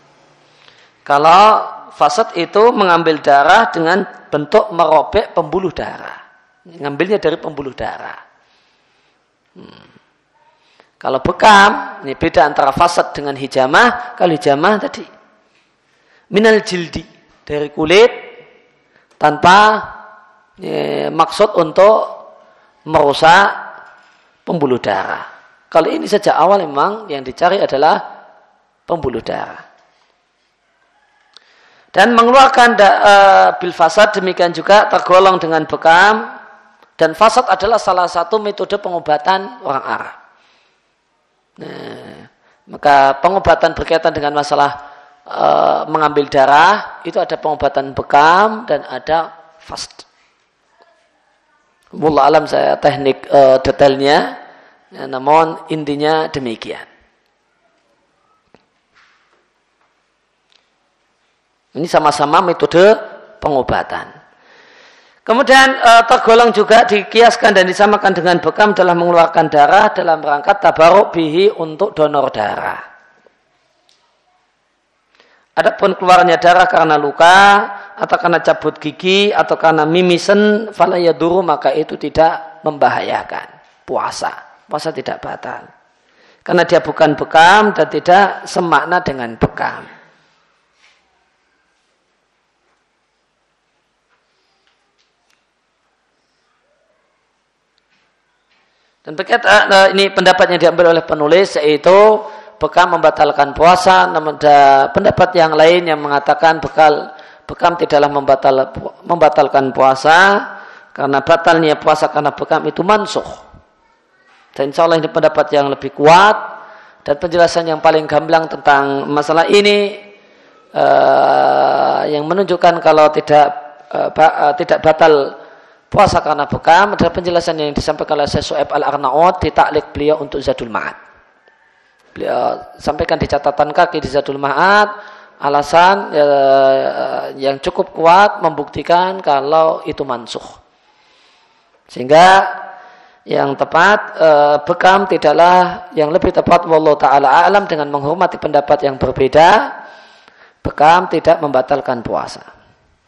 Kalau fasad itu mengambil darah dengan bentuk merobek pembuluh darah. Ngambilnya dari pembuluh darah. Hmm. Kalau bekam, ini beda antara fasad dengan hijamah. Kalau hijamah tadi minal jildi, dari kulit, tanpa ya, maksud untuk merusak pembuluh darah. Kalau ini sejak awal memang yang dicari adalah pembuluh darah. Dan mengeluarkan da, e, bil fasad demikian juga tergolong dengan bekam. Dan fasad adalah salah satu metode pengobatan orang Arab. Nah, maka pengobatan berkaitan dengan masalah e, mengambil darah itu ada pengobatan bekam dan ada fasad. Wallahu alam saya teknik e, detailnya, ya, namun intinya demikian. Ini sama-sama metode pengobatan. Kemudian e, tergolong juga dikiaskan dan disamakan dengan bekam dalam mengeluarkan darah dalam rangka tabaruk bihi untuk donor darah. Adapun keluarnya darah karena luka atau karena cabut gigi atau karena mimisen fala yaduru, maka itu tidak membahayakan puasa. Puasa tidak batal. Karena dia bukan bekam dan tidak semakna dengan bekam. Dan berkata, ini pendapat yang diambil oleh penulis, yaitu bekam membatalkan puasa. Namun ada pendapat yang lain yang mengatakan bekal bekam tidaklah membatal, membatalkan puasa, karena batalnya puasa karena bekam itu mansukh. Dan insya Allah ini pendapat yang lebih kuat, dan penjelasan yang paling gamblang tentang masalah ini uh, yang menunjukkan kalau tidak uh, ba, uh, tidak batal puasa karena bekam adalah penjelasan yang disampaikan oleh Syekh Shu'aib Al-Arnaud di taklik beliau untuk Zadul Ma'ad. Beliau sampaikan di catatan kaki di Zadul Ma'ad alasan ya, yang cukup kuat membuktikan kalau itu mansukh. Sehingga yang tepat eh, bekam tidaklah, yang lebih tepat wallahu taala a'lam dengan menghormati pendapat yang berbeda, bekam tidak membatalkan puasa.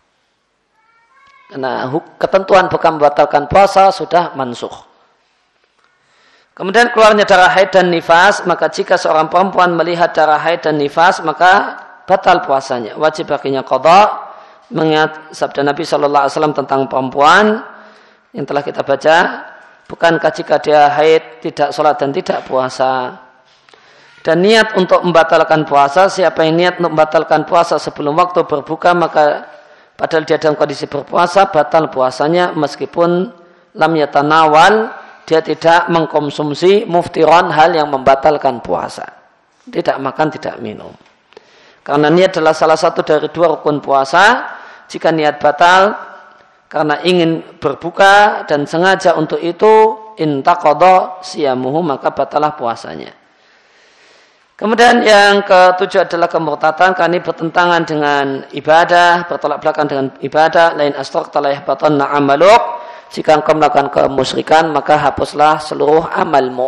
Karena ketentuan bekam membatalkan puasa sudah mansukh. Kemudian keluarnya darah haid dan nifas, maka jika seorang perempuan melihat darah haid dan nifas, maka batal puasanya. Wajib baginya qada, mengingat sabda Nabi shallallahu alaihi wasallam tentang perempuan yang telah kita baca, bukankah jika dia haid tidak sholat dan tidak puasa. Dan niat untuk membatalkan puasa, siapa yang niat untuk membatalkan puasa sebelum waktu berbuka, maka padahal dia dalam kondisi berpuasa, batal puasanya meskipun lam yatanawal, dia tidak mengkonsumsi muftiran, hal yang membatalkan puasa. Tidak makan, tidak minum. Karena niat adalah salah satu dari dua rukun puasa. Jika niat batal karena ingin berbuka dan sengaja untuk itu, intaqadha siyamuhu, maka batalah puasanya. Kemudian yang ketujuh adalah kemurtadan, karena ini bertentangan dengan ibadah, bertolak belakang dengan ibadah. Lain astaqta la yahbatanna amaluk, jika engkau melakukan kemusyrikan maka hapuslah seluruh amalmu.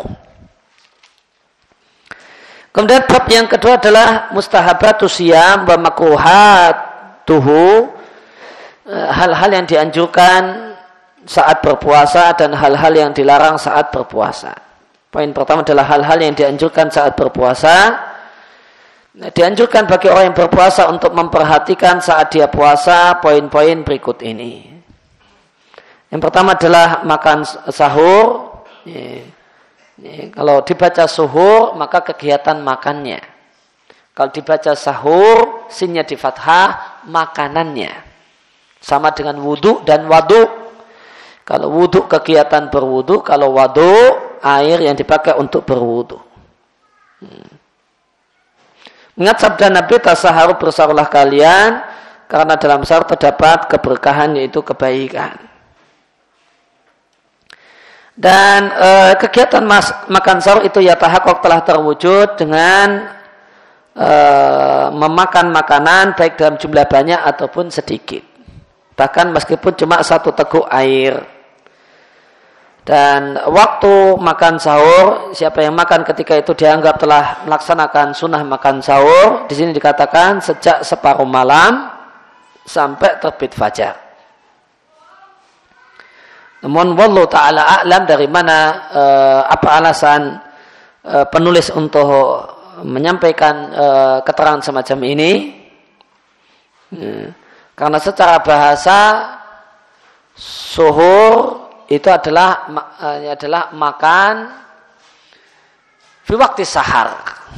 Kemudian bab yang kedua adalah mustahabatus siyam wa makruhatuhu, hal-hal yang dianjurkan saat berpuasa dan hal-hal yang dilarang saat berpuasa. Poin pertama adalah hal-hal yang dianjurkan saat berpuasa. Nah, dianjurkan bagi orang yang berpuasa untuk memperhatikan saat dia puasa poin-poin berikut ini. Yang pertama adalah makan sahur. Ini, ini, kalau dibaca suhur maka kegiatan makannya. Kalau dibaca sahur, sinnya di fathah, makanannya. Sama dengan wudu dan wadu. Kalau wudu kegiatan berwudu, kalau wadu air yang dipakai untuk berwudu. Hmm. Ingat sabda Nabi, tasaharu, bersahurlah kalian, karena dalam sahur terdapat keberkahan, yaitu kebaikan. Dan e, kegiatan mas, makan sahur itu ya tahakkuk telah terwujud dengan e, memakan makanan baik dalam jumlah banyak ataupun sedikit. Bahkan meskipun cuma satu teguk air. Dan waktu makan sahur, siapa yang makan ketika itu dianggap telah melaksanakan sunnah makan sahur. Di sini dikatakan sejak separuh malam sampai terbit fajar. Namun wallahu ta'ala a'lam dari mana eh, apa alasan eh, penulis untuk menyampaikan eh, keterangan semacam ini. Hmm. Karena secara bahasa suhur itu adalah uh, adalah makan di waktu sahar,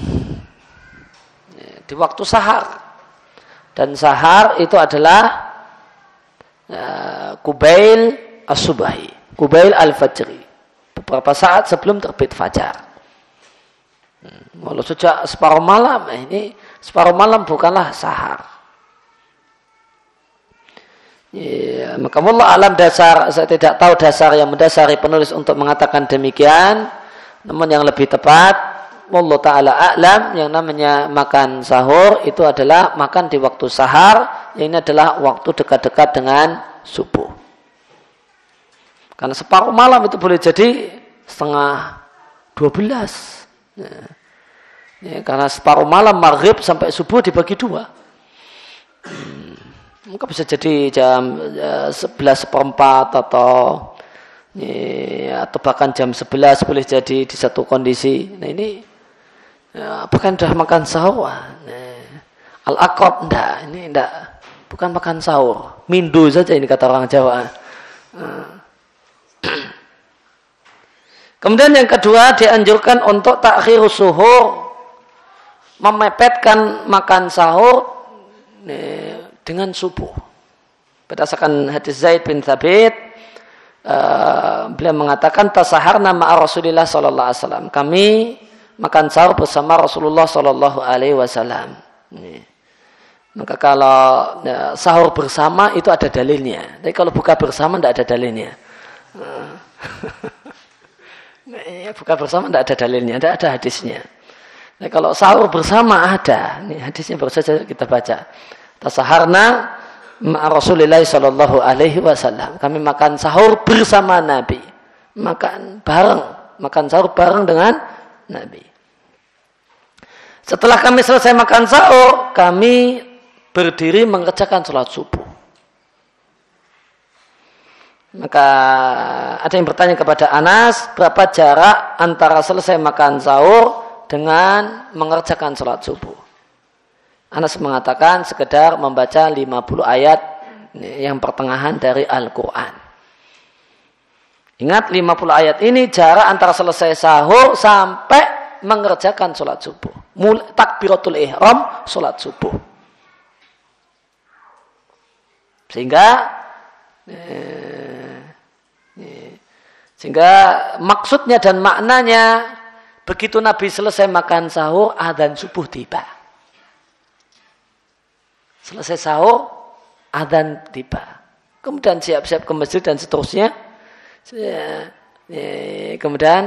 di waktu sahar, dan sahar itu adalah uh, kubail as-subahi, kubail al-fajri, beberapa saat sebelum terbit fajar. Walau sejak separuh malam, ini separuh malam bukanlah sahar. Ya, maka wallah alam dasar, saya tidak tahu dasar yang mendasari penulis untuk mengatakan demikian. Namun yang lebih tepat, wallah ta'ala a'lam, yang namanya makan sahur itu adalah makan di waktu sahar, yang ini adalah waktu dekat-dekat dengan subuh. Karena separuh malam itu boleh jadi setengah dua belas. Ya. Ya, karena separuh malam maghrib sampai subuh dibagi dua. Hmm. Maka bisa jadi jam ya, sebelas seperempat atau ya, atau bahkan jam sebelas boleh jadi di satu kondisi. Nah ini ya, apakah sudah makan sahur? Nah, al-aqrab enggak, ini enggak, bukan makan sahur, mindu saja ini kata orang Jawa. Nah. Kemudian yang kedua dianjurkan untuk takhirus suhur, memepetkan makan sahur dengan subuh. Berdasarkan hadis Zaid bin Thabit, uh, beliau mengatakan tasaharna ma'a Rasulillah sallallahu alaihi wasallam. Kami makan sahur bersama Rasulullah sallallahu alaihi wasallam. Maka kalau ya, sahur bersama itu ada dalilnya. Tapi kalau buka bersama tidak ada dalilnya. Ya, buka bersama tidak ada dalilnya, tidak ada hadisnya. Nah, kalau sahur bersama ada. Ini hadisnya baru saja kita baca. Tasaharna ma'a Rasulillah sallallahu alaihi wasallam. Kami makan sahur bersama Nabi. Makan bareng, makan sahur bareng dengan Nabi. Setelah kami selesai makan sahur, kami berdiri mengerjakan sholat subuh. Maka ada yang bertanya kepada Anas, berapa jarak antara selesai makan sahur dengan mengerjakan sholat subuh? Anas mengatakan sekedar membaca lima puluh ayat yang pertengahan dari Al-Quran. Ingat lima puluh ayat ini jarak antara selesai sahur sampai mengerjakan sholat subuh. Mulai takbiratul ihram sholat subuh. Sehingga eh, eh, sehingga maksudnya dan maknanya begitu Nabi selesai makan sahur, adzan subuh tiba. Selesai sahur, adzan tiba. Kemudian siap-siap ke masjid dan seterusnya. Kemudian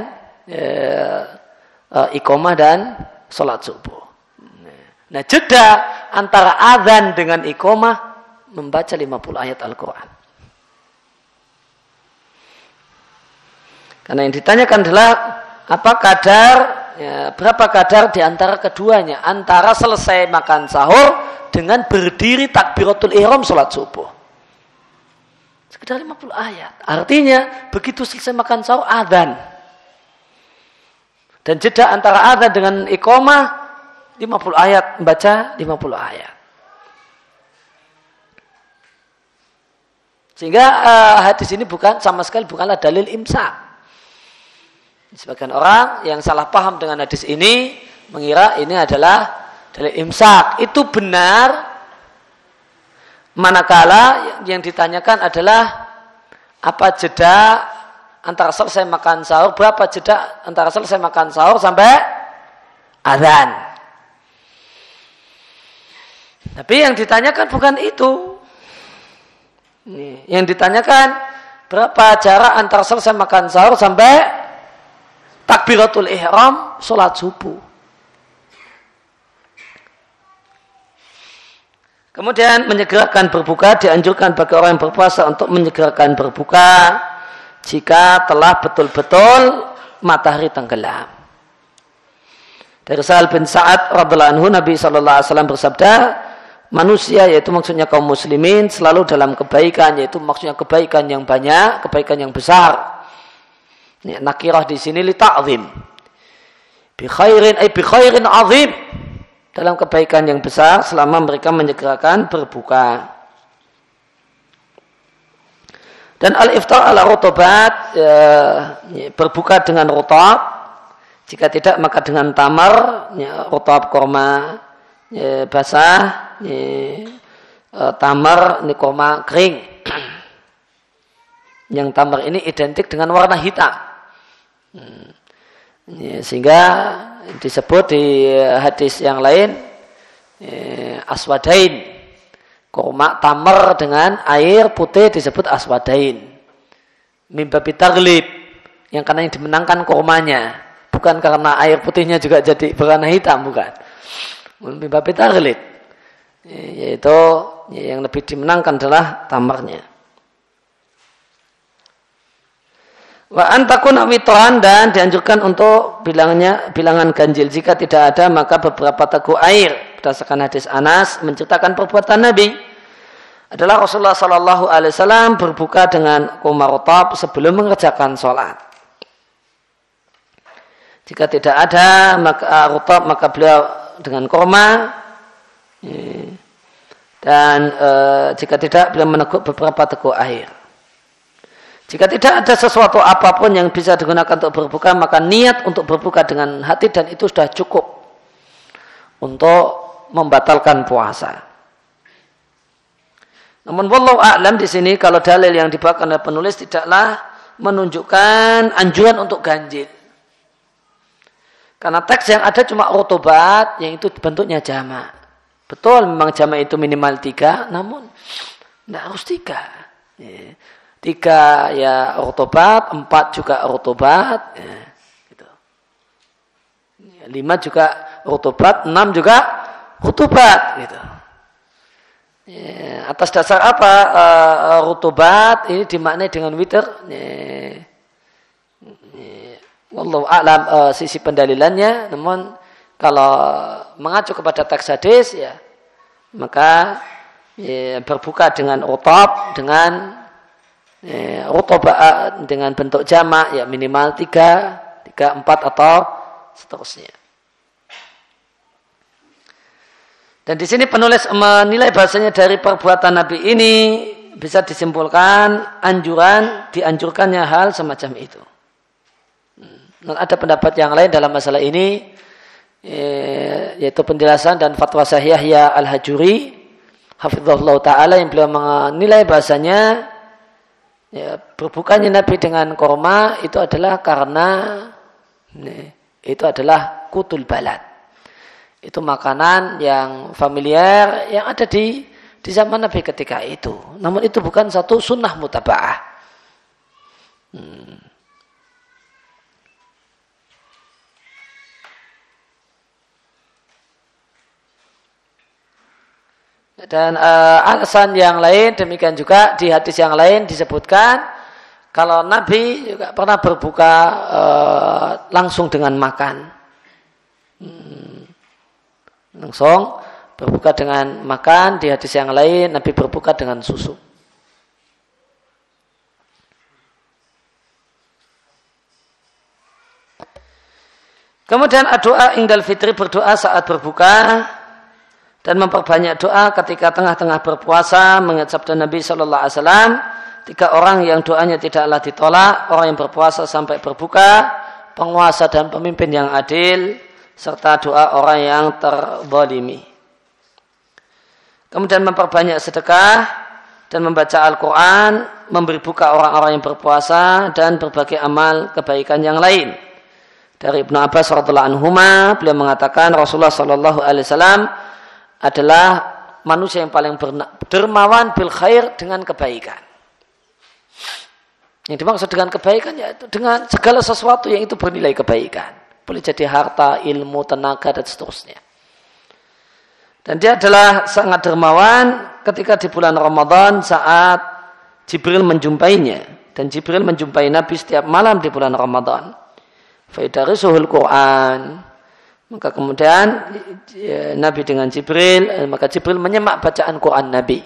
iqamah dan sholat subuh. Nah, jeda antara adzan dengan iqamah membaca lima puluh ayat Al-Quran. Karena yang ditanyakan adalah apa kadar, ya, berapa kadar di antara keduanya, antara selesai makan sahur dengan berdiri takbiratul ihram sholat subuh. Sekedar lima puluh ayat. Artinya begitu selesai makan sahur adzan. Dan jeda antara adzan dengan iqamah lima puluh ayat, membaca lima puluh ayat. Sehingga uh, hadis ini bukan sama sekali bukanlah dalil imsak. Sebagian orang yang salah paham dengan hadis ini mengira ini adalah dalil imsak. Itu benar manakala yang ditanyakan adalah apa jeda antara selesai makan sahur, berapa jeda antara selesai makan sahur sampai adzan. Tapi yang ditanyakan bukan itu. Nih, yang ditanyakan berapa jarak antara selesai makan sahur sampai takbiratul ihram sholat subuh. Kemudian menyegerakan berbuka, dianjurkan bagi orang yang berpuasa untuk menyegerakan berbuka jika telah betul-betul matahari tenggelam. Dari Sahal bin Sa'ad radhiyallahu anhu, Nabi sallallahu alaihi wasallam bersabda, manusia, yaitu maksudnya kaum muslimin, selalu dalam kebaikan, yaitu maksudnya kebaikan yang banyak, kebaikan yang besar. Ini nakirah di sini li ta'zim. Bi khairin ay bi khairin azim. Dalam kebaikan yang besar selama mereka menyegerakan berbuka. Dan al-iftar ala rutubat, ya, berbuka dengan rutab. Jika tidak maka dengan tamar, ya, rutab korma ya, basah, ya, tamar ini korma kering. Yang tamar ini identik dengan warna hitam. Ya, sehingga disebut di hadis yang lain ya, aswadain. Korma tamar dengan air putih disebut aswadain. Mimbabi taglib, yang karena yang dimenangkan kormanya, bukan karena air putihnya juga jadi berwarna hitam, bukan. Mimbabi taglib, yaitu yang lebih dimenangkan adalah tamarnya. Wa antakun witran, dan dianjurkan untuk bilangnya bilangan ganjil. Jika tidak ada maka beberapa teguk air. Berdasarkan hadis Anas menceritakan perbuatan Nabi adalah Rasulullah Sallallahu Alaihi Wasallam berbuka dengan kurma rotab sebelum mengerjakan sholat. Jika tidak ada maka rotab maka beliau dengan kurma, dan e, jika tidak beliau meneguk beberapa teguk air. Jika tidak ada sesuatu apapun yang bisa digunakan untuk berbuka, maka niat untuk berbuka dengan hati dan itu sudah cukup untuk membatalkan puasa. Namun wallahu a'lam di sini kalau dalil yang dibawakan oleh penulis tidaklah menunjukkan anjuran untuk ganjil. Karena teks yang ada cuma rutubat yang itu bentuknya jamak. Betul memang jamak itu minimal tiga, namun tidak harus tiga. Ya. Tiga ya rutubat, empat juga rutubat, ya, gitu. Ya, lima juga rutubat, enam juga rutubat, gitu. Ya, atas dasar apa uh, rutubat ini dimaknai dengan witir? Ya, ya, wallahu a'lam uh, sisi pendalilannya. Namun kalau mengacu kepada teks hadis, ya maka ya, berbuka dengan rutab dengan Ya, rutoba dengan bentuk jamak ya minimal tiga, tiga, empat atau seterusnya. Dan di sini penulis menilai bahasanya dari perbuatan Nabi ini bisa disimpulkan anjuran dianjurkannya hal semacam itu. Dan ada pendapat yang lain dalam masalah ini yaitu penjelasan dan fatwa Syekh Yahya Al-Hajuri hafizahullah taala yang beliau menilai bahasanya ya, berbukanya Nabi dengan korma itu adalah karena nih, itu adalah kutul balad. Itu makanan yang familiar yang ada di di zaman Nabi ketika itu. Namun itu bukan satu sunnah mutaba'ah. Hmm. Dan uh, alasan yang lain demikian juga di hadis yang lain disebutkan kalau Nabi juga pernah berbuka uh, langsung dengan makan, hmm. langsung berbuka dengan makan. Di hadis yang lain Nabi berbuka dengan susu. Kemudian doa indal fitri, berdoa saat berbuka. Dan memperbanyak doa ketika tengah-tengah berpuasa mengingat sabda Nabi Shallallahu Alaihi Wasallam, tiga orang yang doanya tidaklah ditolak, orang yang berpuasa sampai berbuka, penguasa dan pemimpin yang adil, serta doa orang yang terzalimi. Kemudian memperbanyak sedekah dan membaca Al-Quran, memberi buka orang-orang yang berpuasa dan berbagai amal kebaikan yang lain. Dari Ibnu Abbas radhiyallahu anhuma, beliau mengatakan Rasulullah Shallallahu Alaihi Wasallam adalah manusia yang paling dermawan bil khair dengan kebaikan. Yang dimaksud dengan kebaikan yaitu dengan segala sesuatu yang itu bernilai kebaikan. Boleh jadi harta, ilmu, tenaga dan seterusnya. Dan dia adalah sangat dermawan ketika di bulan Ramadan saat Jibril menjumpainya. Dan Jibril menjumpai Nabi setiap malam di bulan Ramadan. Faidarisuhul Quran. Maka kemudian ya, Nabi dengan Jibril, maka Jibril menyemak bacaan Quran Nabi.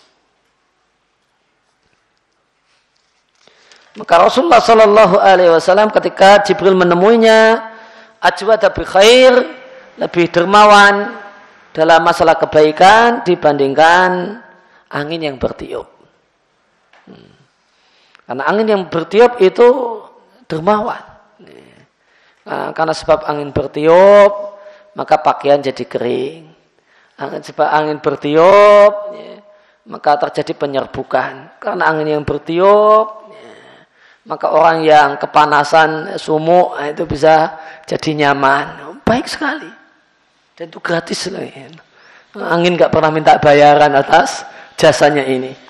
Maka Rasulullah Shallallahu Alaihi Wasallam ketika Jibril menemuinya, ajwada bi khair, lebih dermawan dalam masalah kebaikan dibandingkan angin yang bertiup. Hmm. Karena angin yang bertiup itu dermawan. Nah, karena sebab angin bertiup, maka pakaian jadi kering. Angin sebab angin bertiup, ya, maka terjadi penyerbukan. Karena angin yang bertiup, ya, maka orang yang kepanasan sumuk itu bisa jadi nyaman. Baik sekali. Dan itu gratis loh. Ya. Angin nggak pernah minta bayaran atas jasanya ini.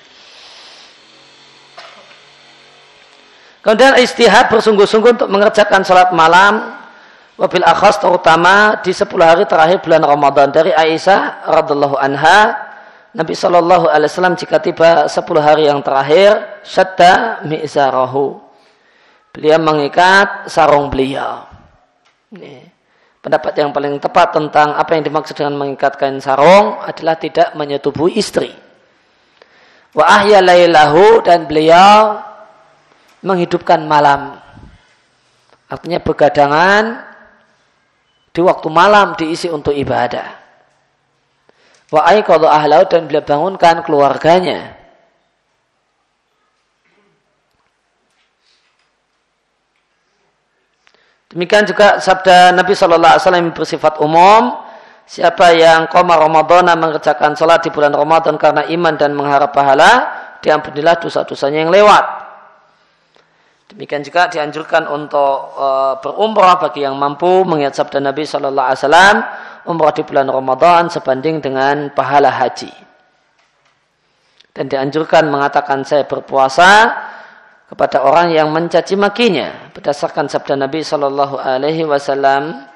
Kemudian istihad bersungguh-sungguh untuk mengerjakan sholat malam, wabil akhas terutama di sepuluh hari terakhir bulan Ramadan. Dari Aisyah radhiallahu anha, Nabi Shallallahu Alaihi Wasallam jika tiba sepuluh hari yang terakhir, syadda mi'zarahu, beliau mengikat sarung beliau. Ini pendapat yang paling tepat tentang apa yang dimaksud dengan mengikat kain sarung adalah tidak menyetubuhi istri. Wa ahya lailahu, dan beliau menghidupkan malam. Artinya begadangan di waktu malam diisi untuk ibadah. Wa aiqadha ahlahu, dan beliau bangunkan keluarganya. Demikian juga sabda Nabi Shallallahu Alaihi Wasallam bersifat umum. Siapa yang qoma Ramadhana mengerjakan salat di bulan Ramadan karena iman dan mengharap pahala, diampunilah dosa-dosanya yang lewat. Demikian juga dianjurkan untuk e, berumrah bagi yang mampu, mengingat sabda Nabi Shallallahu Alaihi Wasallam, umrah di bulan Ramadan sebanding dengan pahala haji. Dan dianjurkan mengatakan saya berpuasa kepada orang yang mencaci makinya, berdasarkan sabda Nabi Shallallahu Alaihi Wasallam.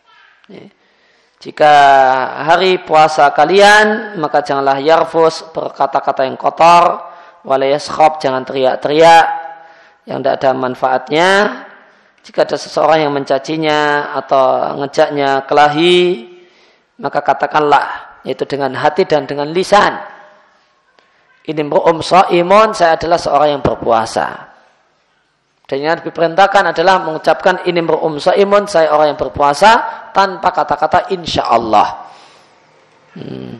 Jika hari puasa kalian, maka janganlah yarfus, berkata-kata yang kotor, wala yaskhab, jangan teriak-teriak yang tidak ada manfaatnya. Jika ada seseorang yang mencacinya atau ngejaknya kelahi, maka katakanlah, yaitu dengan hati dan dengan lisan, ini mru'um sha'imun, saya adalah seorang yang berpuasa. Dan yang diperintahkan adalah mengucapkan ini mru'um sha'imun, saya orang yang berpuasa, tanpa kata-kata insya Allah. Hmm.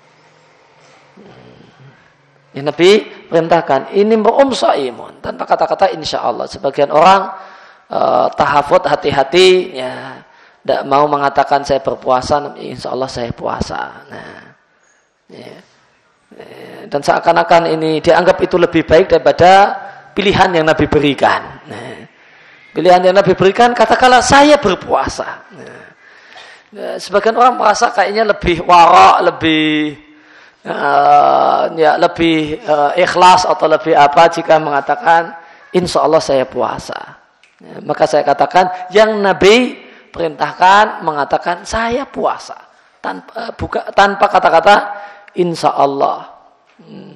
Yang Nabi perintahkan ini mru'um sha'imun, tanpa kata-kata insya Allah. Sebagian orang uh, tahafut, hati-hati, ya, tidak mau mengatakan saya berpuasa, insya Allah saya puasa. Nah, ya. Dan seakan-akan ini dianggap itu lebih baik daripada pilihan yang Nabi berikan. Nah, pilihan yang Nabi berikan, katakanlah saya berpuasa. Nah, sebagian orang merasa kayaknya lebih wara, lebih uh, ya lebih uh, ikhlas atau lebih apa jika mengatakan insya Allah saya puasa. Ya, maka saya katakan yang Nabi perintahkan mengatakan saya puasa tanpa buka tanpa kata-kata insya Allah. Hmm.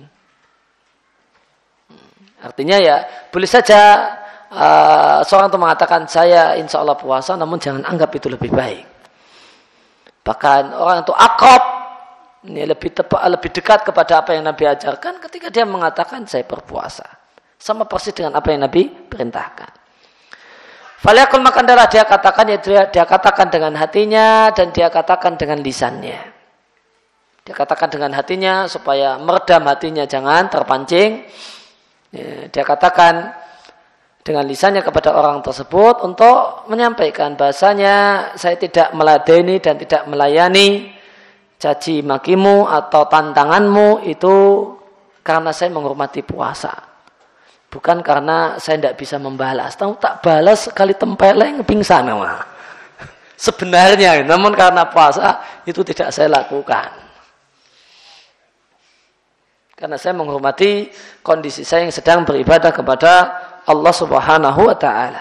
Artinya ya boleh saja uh, seorang itu mengatakan saya insya Allah puasa, namun jangan anggap itu lebih baik. Bahkan orang itu akrab, ini lebih tepat, lebih dekat kepada apa yang Nabi ajarkan ketika dia mengatakan saya berpuasa. Sama persis dengan apa yang Nabi perintahkan. Falyakul, maka adalah dia katakan, yaitu dia, dia katakan dengan hatinya dan dia katakan dengan lisannya. Dia katakan dengan hatinya supaya meredam hatinya, jangan terpancing. Ya, dia katakan dengan lisannya kepada orang tersebut untuk menyampaikan bahasanya saya tidak meladeni dan tidak melayani caci makimu atau tantanganmu itu karena saya menghormati puasa, bukan karena saya tidak bisa membalas. Tahu tak balas sekali tempeleng pingsan mah. Sebenarnya, namun karena puasa itu tidak saya lakukan. Karena saya menghormati kondisi saya yang sedang beribadah kepada Allah Subhanahu wa ta'ala.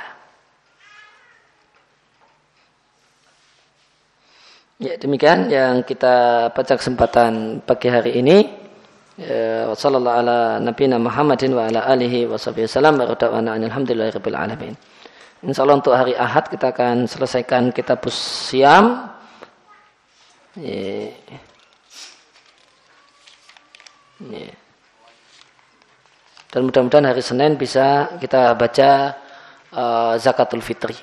Ya, demikian yang kita baca kesempatan pagi hari ini. Ya, sallallahu ala nabiyina Muhammadin wa ala alihi wa sahbihi wasallam wa rada'wana alhamdulillahirabbil alamin. Insyaallah untuk hari Ahad kita akan selesaikan kitabus Syiyam. Ya. Ya. Dan mudah-mudahan hari Senin bisa kita baca uh, zakatul fitri.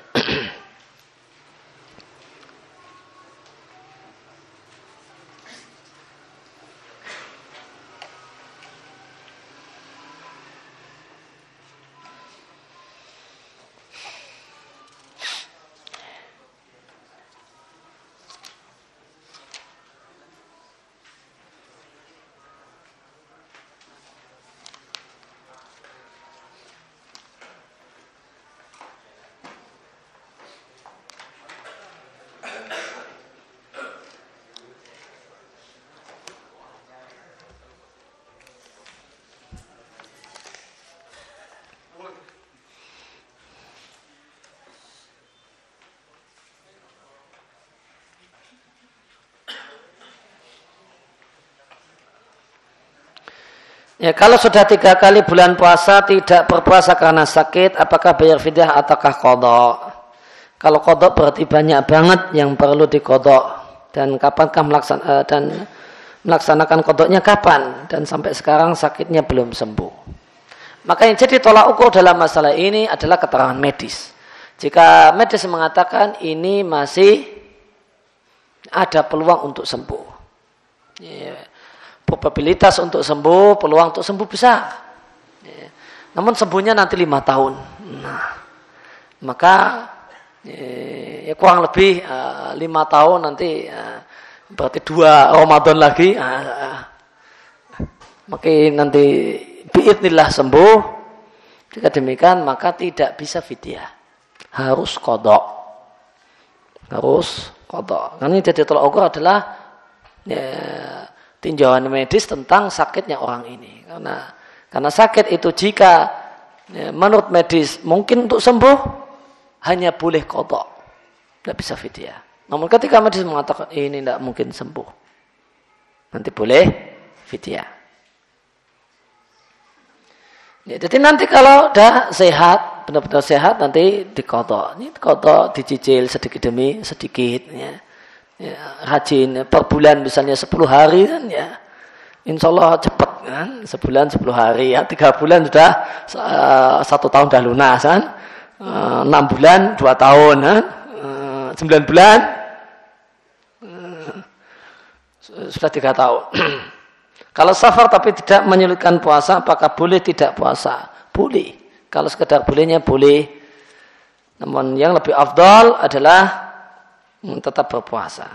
Ya, kalau sudah tiga kali bulan puasa tidak berpuasa karena sakit, apakah bayar fidyah ataukah qadha? Kalau qadha berarti banyak banget yang perlu diqadha, dan kapankah melaksan, uh, dan melaksanakan qadhanya kapan? Dan sampai sekarang sakitnya belum sembuh. Maka yang jadi tolak ukur dalam masalah ini adalah keterangan medis. Jika medis mengatakan ini masih ada peluang untuk sembuh, ya, probabilitas untuk sembuh, peluang untuk sembuh besar. Ya. Namun sembuhnya nanti lima tahun. Nah, maka ya kurang lebih uh, lima tahun nanti uh, berarti dua Ramadan lagi uh, uh, makin nanti biidznillah sembuh. Jika demikian maka tidak bisa fidyah, harus qadha, harus qadha. Karena ini jadi tolak ukur adalah ya, tinjauan medis tentang sakitnya orang ini. Karena karena sakit itu jika ya, menurut medis mungkin untuk sembuh hanya boleh qadha, tidak bisa fidyah. Namun ketika medis mengatakan ini tidak mungkin sembuh, nanti boleh fidyah. Ya, jadi nanti kalau sudah sehat, benar-benar sehat nanti diqadha. Ini qadha dicicil sedikit demi sedikit. Ya. Ya, rajin per bulan misalnya sepuluh hari kan ya, insya Allah cepat kan, sebulan sepuluh hari ya, tiga bulan sudah uh, satu tahun dah lunas kan. Enam bulan dua tahun, sembilan bulan sudah tiga tahun. Kalau safar tapi tidak menyulitkan puasa, apakah boleh tidak puasa? Boleh. Kalau sekedar bolehnya boleh. Namun yang lebih afdal adalah tetap berpuasa.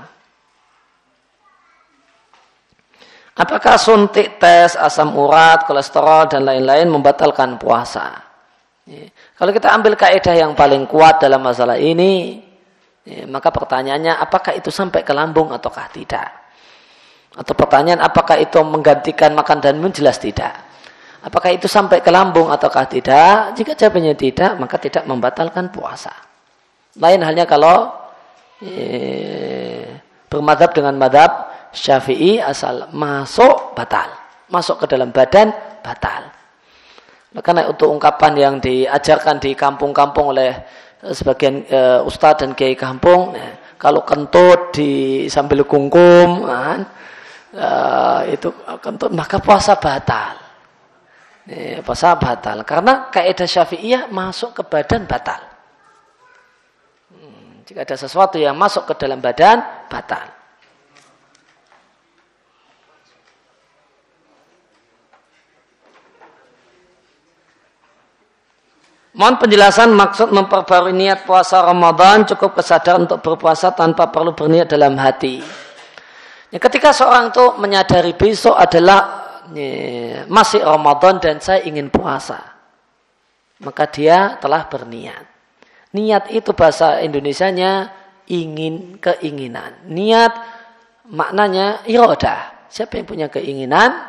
Apakah suntik tes asam urat, kolesterol dan lain-lain membatalkan puasa? Kalau kita ambil kaidah yang paling kuat dalam masalah ini, ya, maka pertanyaannya apakah itu sampai ke lambung ataukah tidak? Atau pertanyaan apakah itu menggantikan makan dan minum? Jelas tidak. Apakah itu sampai ke lambung ataukah tidak? Jika jawabannya tidak, maka tidak membatalkan puasa. Lain halnya kalau ya, bermadhab dengan madhab Syafi'i, asal masuk batal, masuk ke dalam badan batal. Karena untuk ungkapan yang diajarkan di kampung-kampung oleh sebagian e, ustadz dan kiai kampung, ya, kalau kentut di sambil kungkum, kan, e, itu kentut maka puasa batal. E, puasa batal karena kaidah Syafi'iyah masuk ke badan batal. Hmm, jika ada sesuatu yang masuk ke dalam badan batal. Mohon penjelasan maksud memperbarui niat puasa Ramadan, cukup kesadaran untuk berpuasa tanpa perlu berniat dalam hati. Ya, ketika seorang itu menyadari besok adalah ya, masih Ramadan dan saya ingin puasa, maka dia telah berniat. Niat itu bahasa Indonesianya ingin, keinginan. Niat maknanya iradah. Siapa yang punya keinginan,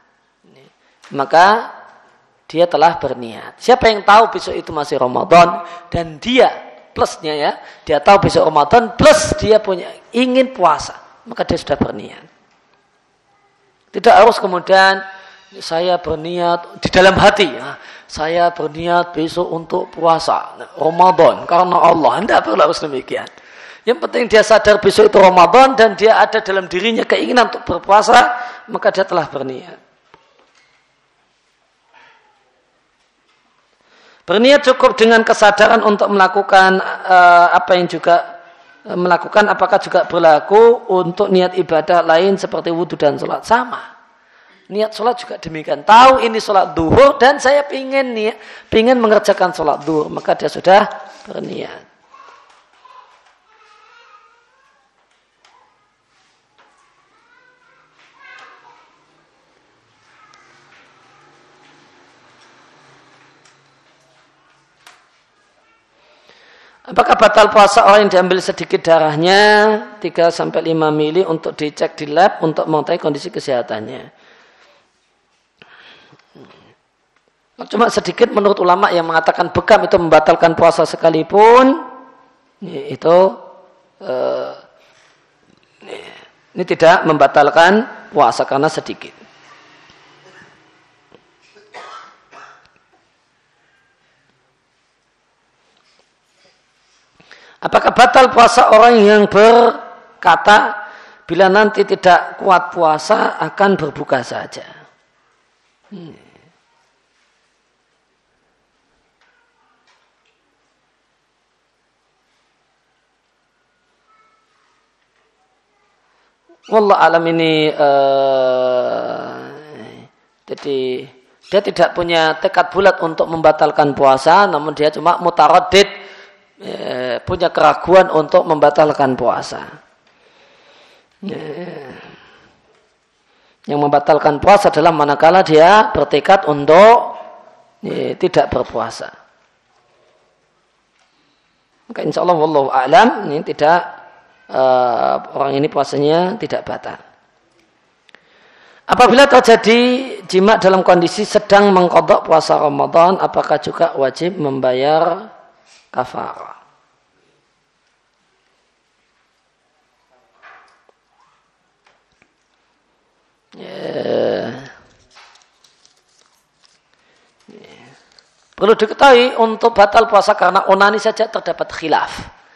maka dia telah berniat. Siapa yang tahu besok itu masih Ramadan dan dia plusnya ya, dia tahu besok Ramadan plus dia punya ingin puasa, maka dia sudah berniat. Tidak harus kemudian saya berniat di dalam hati ya, saya berniat besok untuk puasa Ramadan karena Allah. Tidak perlu harus demikian. Yang penting dia sadar besok itu Ramadan dan dia ada dalam dirinya keinginan untuk berpuasa, maka dia telah berniat. Berniat cukup dengan kesadaran untuk melakukan uh, apa yang juga uh, melakukan apakah juga berlaku untuk niat ibadah lain seperti wudhu dan sholat? Sama. Niat sholat juga demikian. Tahu ini sholat duhur dan saya ingin niat, ingin mengerjakan sholat duhur, maka dia sudah berniat. Apakah batal puasa orang yang diambil sedikit darahnya tiga sampai lima mili untuk dicek di lab untuk mengetahui kondisi kesehatannya? Cuma sedikit menurut ulama yang mengatakan bekam itu membatalkan puasa sekalipun, itu eh, ini tidak membatalkan puasa karena sedikit. Apakah batal puasa orang yang berkata bila nanti tidak kuat puasa akan berbuka saja? Hmm. Wallah alam ini uh, jadi dia tidak punya tekad bulat untuk membatalkan puasa, namun dia cuma mutaraddid. punya keraguan untuk membatalkan puasa. Yang membatalkan puasa adalah manakala dia bertekad untuk ya, tidak berpuasa. Maka insya Allah wallahu a'lam ini tidak uh, orang ini puasanya tidak batal. Apabila terjadi jima dalam kondisi sedang mengqadha puasa Ramadan, apakah juga wajib membayar kafarah? Yeah. Perlu diketahui untuk batal puasa karena onani saja terdapat khilaf.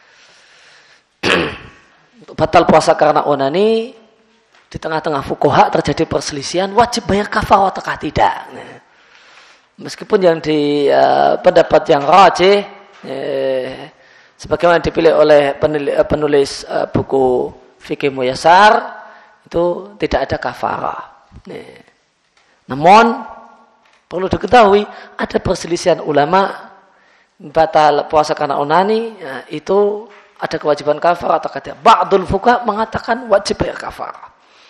Untuk batal puasa karena onani di tengah-tengah fuqaha terjadi perselisihan wajib bayar kafarah ataukah tidak. Nah, meskipun yang di uh, pendapat yang rajih eh, sebagaimana dipilih oleh penulis, penulis uh, buku Fikih Muyassar itu tidak ada kafarah. Nah, namun perlu diketahui ada perselisihan ulama batal puasa karena onani ya, itu ada kewajiban kafarah atau tidak. Ba'dul fuqaha mengatakan wajib bayar kafarah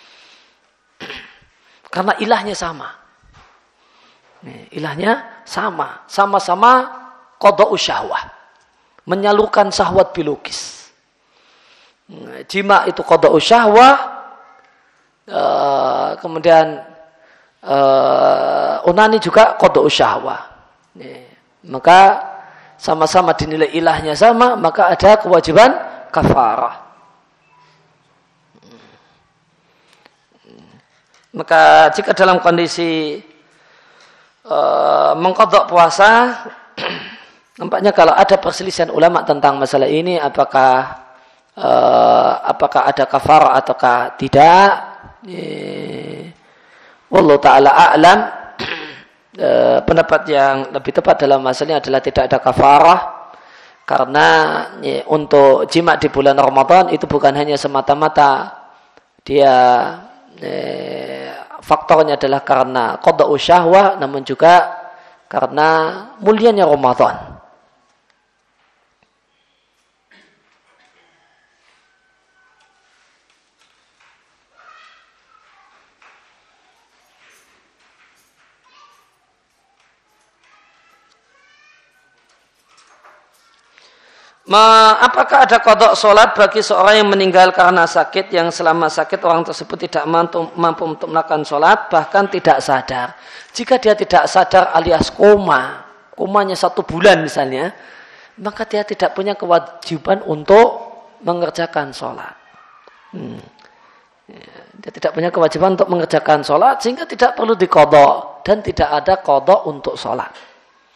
karena ilahnya sama. Nih, ilahnya sama, sama-sama qada'u syahwah, menyalurkan syahwat biologis. Nah, jima itu qada'u syahwah, uh, kemudian Uh, onani juga qada'u syahwah. Maka sama-sama dinilai ilahnya sama, maka ada kewajiban kafarah. Maka jika dalam kondisi uh, mengqadha puasa, nampaknya kalau ada perselisihan ulama tentang masalah ini, apakah uh, apakah ada kafarah ataukah tidak? Eh, Wallahu ta'ala a'lam. E, pendapat yang lebih tepat dalam masalahnya adalah tidak ada kafarah karena ya, untuk jima di bulan Ramadan itu bukan hanya semata-mata dia e, faktornya adalah karena qada'u syahwah, namun juga karena mulianya Ramadan. Ma, apakah ada qadha sholat bagi seorang yang meninggal karena sakit yang selama sakit orang tersebut tidak mampu, mampu untuk melakukan sholat bahkan tidak sadar? Jika dia tidak sadar alias koma, komanya satu bulan misalnya, maka dia tidak punya kewajiban untuk mengerjakan sholat. Hmm. Dia tidak punya kewajiban untuk mengerjakan sholat sehingga tidak perlu diqadha dan tidak ada qadha untuk sholat.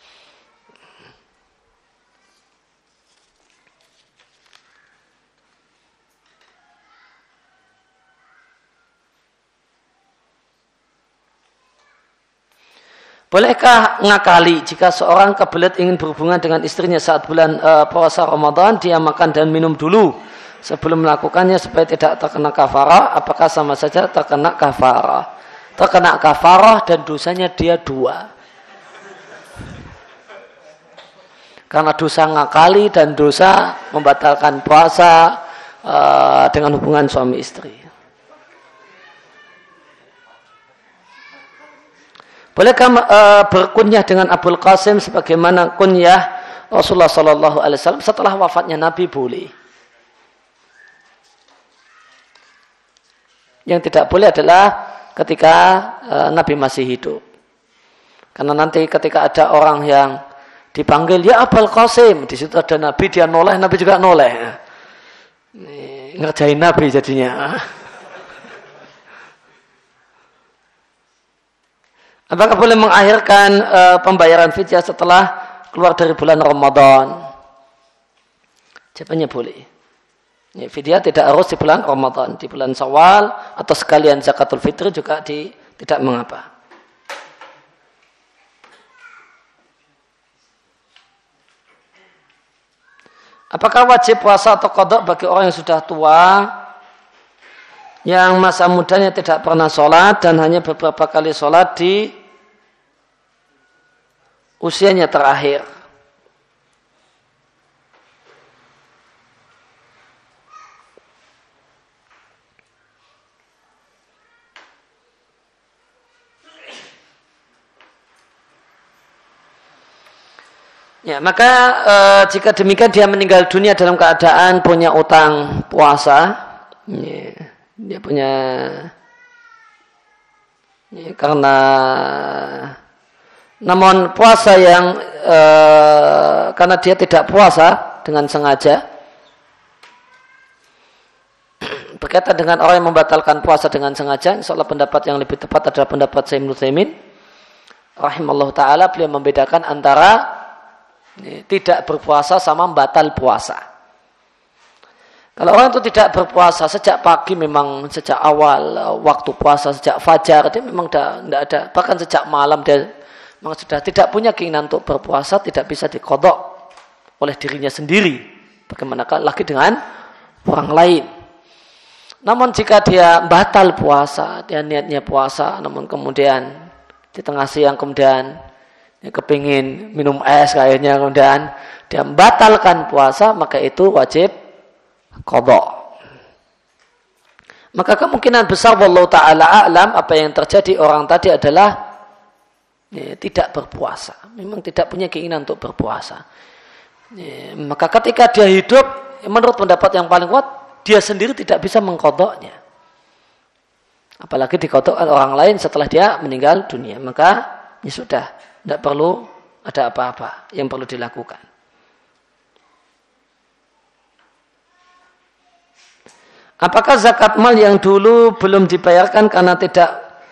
Bolehkah ngakali jika seorang kebelet ingin berhubungan dengan istrinya saat bulan uh, puasa Ramadan, dia makan dan minum dulu sebelum melakukannya supaya tidak terkena kafarah? Apakah sama saja terkena kafarah? Terkena kafarah dan dosanya dia dua. Karena dosa ngakali dan dosa membatalkan puasa uh, dengan hubungan suami istri. Bolehkah uh, berkunyah dengan Abul Qasim sebagaimana kunyah Rasulullah Sallallahu Alaihi Wasallam setelah wafatnya Nabi? Boleh. Yang tidak boleh adalah ketika uh, Nabi masih hidup. Karena nanti ketika ada orang yang dipanggil ya Abul Qasim, di situ ada Nabi, dia noleh, Nabi juga noleh. Ini, ngerjain Nabi jadinya. Apakah boleh mengakhirkan uh, pembayaran fidyah setelah keluar dari bulan Ramadan? Jawabannya boleh. Ya, fidyah tidak harus di bulan Ramadan, di bulan Syawal atau sekalian zakatul fitri juga di, tidak mengapa. Apakah wajib puasa atau qadha bagi orang yang sudah tua, yang masa mudanya tidak pernah sholat dan hanya beberapa kali sholat di usianya terakhir? Ya, maka e, jika demikian dia meninggal dunia dalam keadaan punya utang puasa, ya, dia punya ya, karena namun puasa yang e, karena dia tidak puasa dengan sengaja, berkaitan dengan orang yang membatalkan puasa dengan sengaja, insyaallah pendapat yang lebih tepat adalah pendapat Syekh Ibnu Utsaimin rahimallahu taala. Beliau membedakan antara tidak berpuasa sama batal puasa. Kalau orang itu tidak berpuasa sejak pagi, memang sejak awal waktu puasa, sejak fajar dia memang tidak ada, bahkan sejak malam dia memang sudah tidak punya keinginan untuk berpuasa, tidak bisa diqadha oleh dirinya sendiri, bagaimana lagi dengan orang lain. Namun jika dia batal puasa, dia niatnya puasa, namun kemudian di tengah siang kemudian dia kepingin minum es kayaknya, kemudian dia membatalkan puasa, maka itu wajib qadha. Maka kemungkinan besar wallahu ta'ala a'lam apa yang terjadi orang tadi adalah ya, tidak berpuasa, memang tidak punya keinginan untuk berpuasa. Ya, maka ketika dia hidup, menurut pendapat yang paling kuat, dia sendiri tidak bisa mengqadhanya, apalagi diqadha orang lain setelah dia meninggal dunia. Maka ya sudah, tidak perlu ada apa-apa yang perlu dilakukan. Apakah zakat mal yang dulu belum dibayarkan karena tidak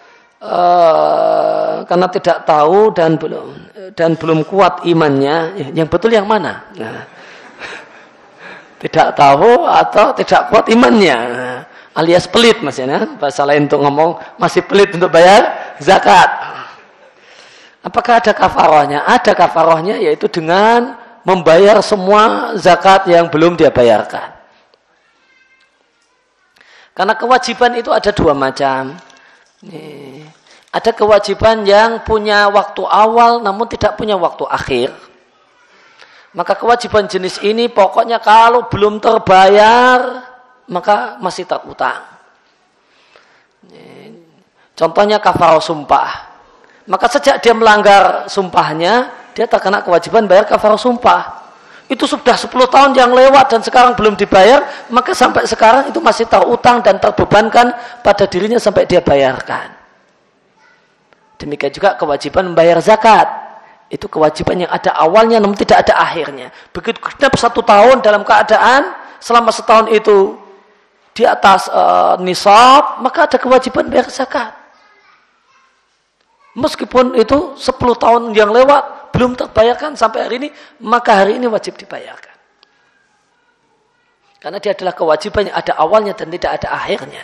uh, karena tidak tahu dan belum dan belum kuat imannya? Yang betul yang mana? Nah, tidak tahu atau tidak kuat imannya, alias pelit maksudnya. Bahasa lain untuk ngomong masih pelit untuk bayar zakat. Apakah ada kafarahnya? Ada kafarahnya, yaitu dengan membayar semua zakat yang belum dia bayarkan. Karena kewajiban itu ada dua macam. Nih, ada kewajiban yang punya waktu awal namun tidak punya waktu akhir. Maka kewajiban jenis ini pokoknya kalau belum terbayar maka masih terutang. Nih, contohnya kafarah sumpah. Maka sejak dia melanggar sumpahnya, dia terkena kewajiban bayar kafarah sumpah. Itu sudah sepuluh tahun yang lewat dan sekarang belum dibayar, maka sampai sekarang itu masih terutang dan terbebankan pada dirinya sampai dia bayarkan. Demikian juga kewajiban membayar zakat. Itu kewajiban yang ada awalnya namun tidak ada akhirnya. Begitu genap satu tahun dalam keadaan selama setahun itu di atas e, nisab, maka ada kewajiban bayar zakat. Meskipun itu sepuluh tahun yang lewat belum terbayarkan sampai hari ini, maka hari ini wajib dibayarkan. Karena dia adalah kewajiban yang ada awalnya dan tidak ada akhirnya.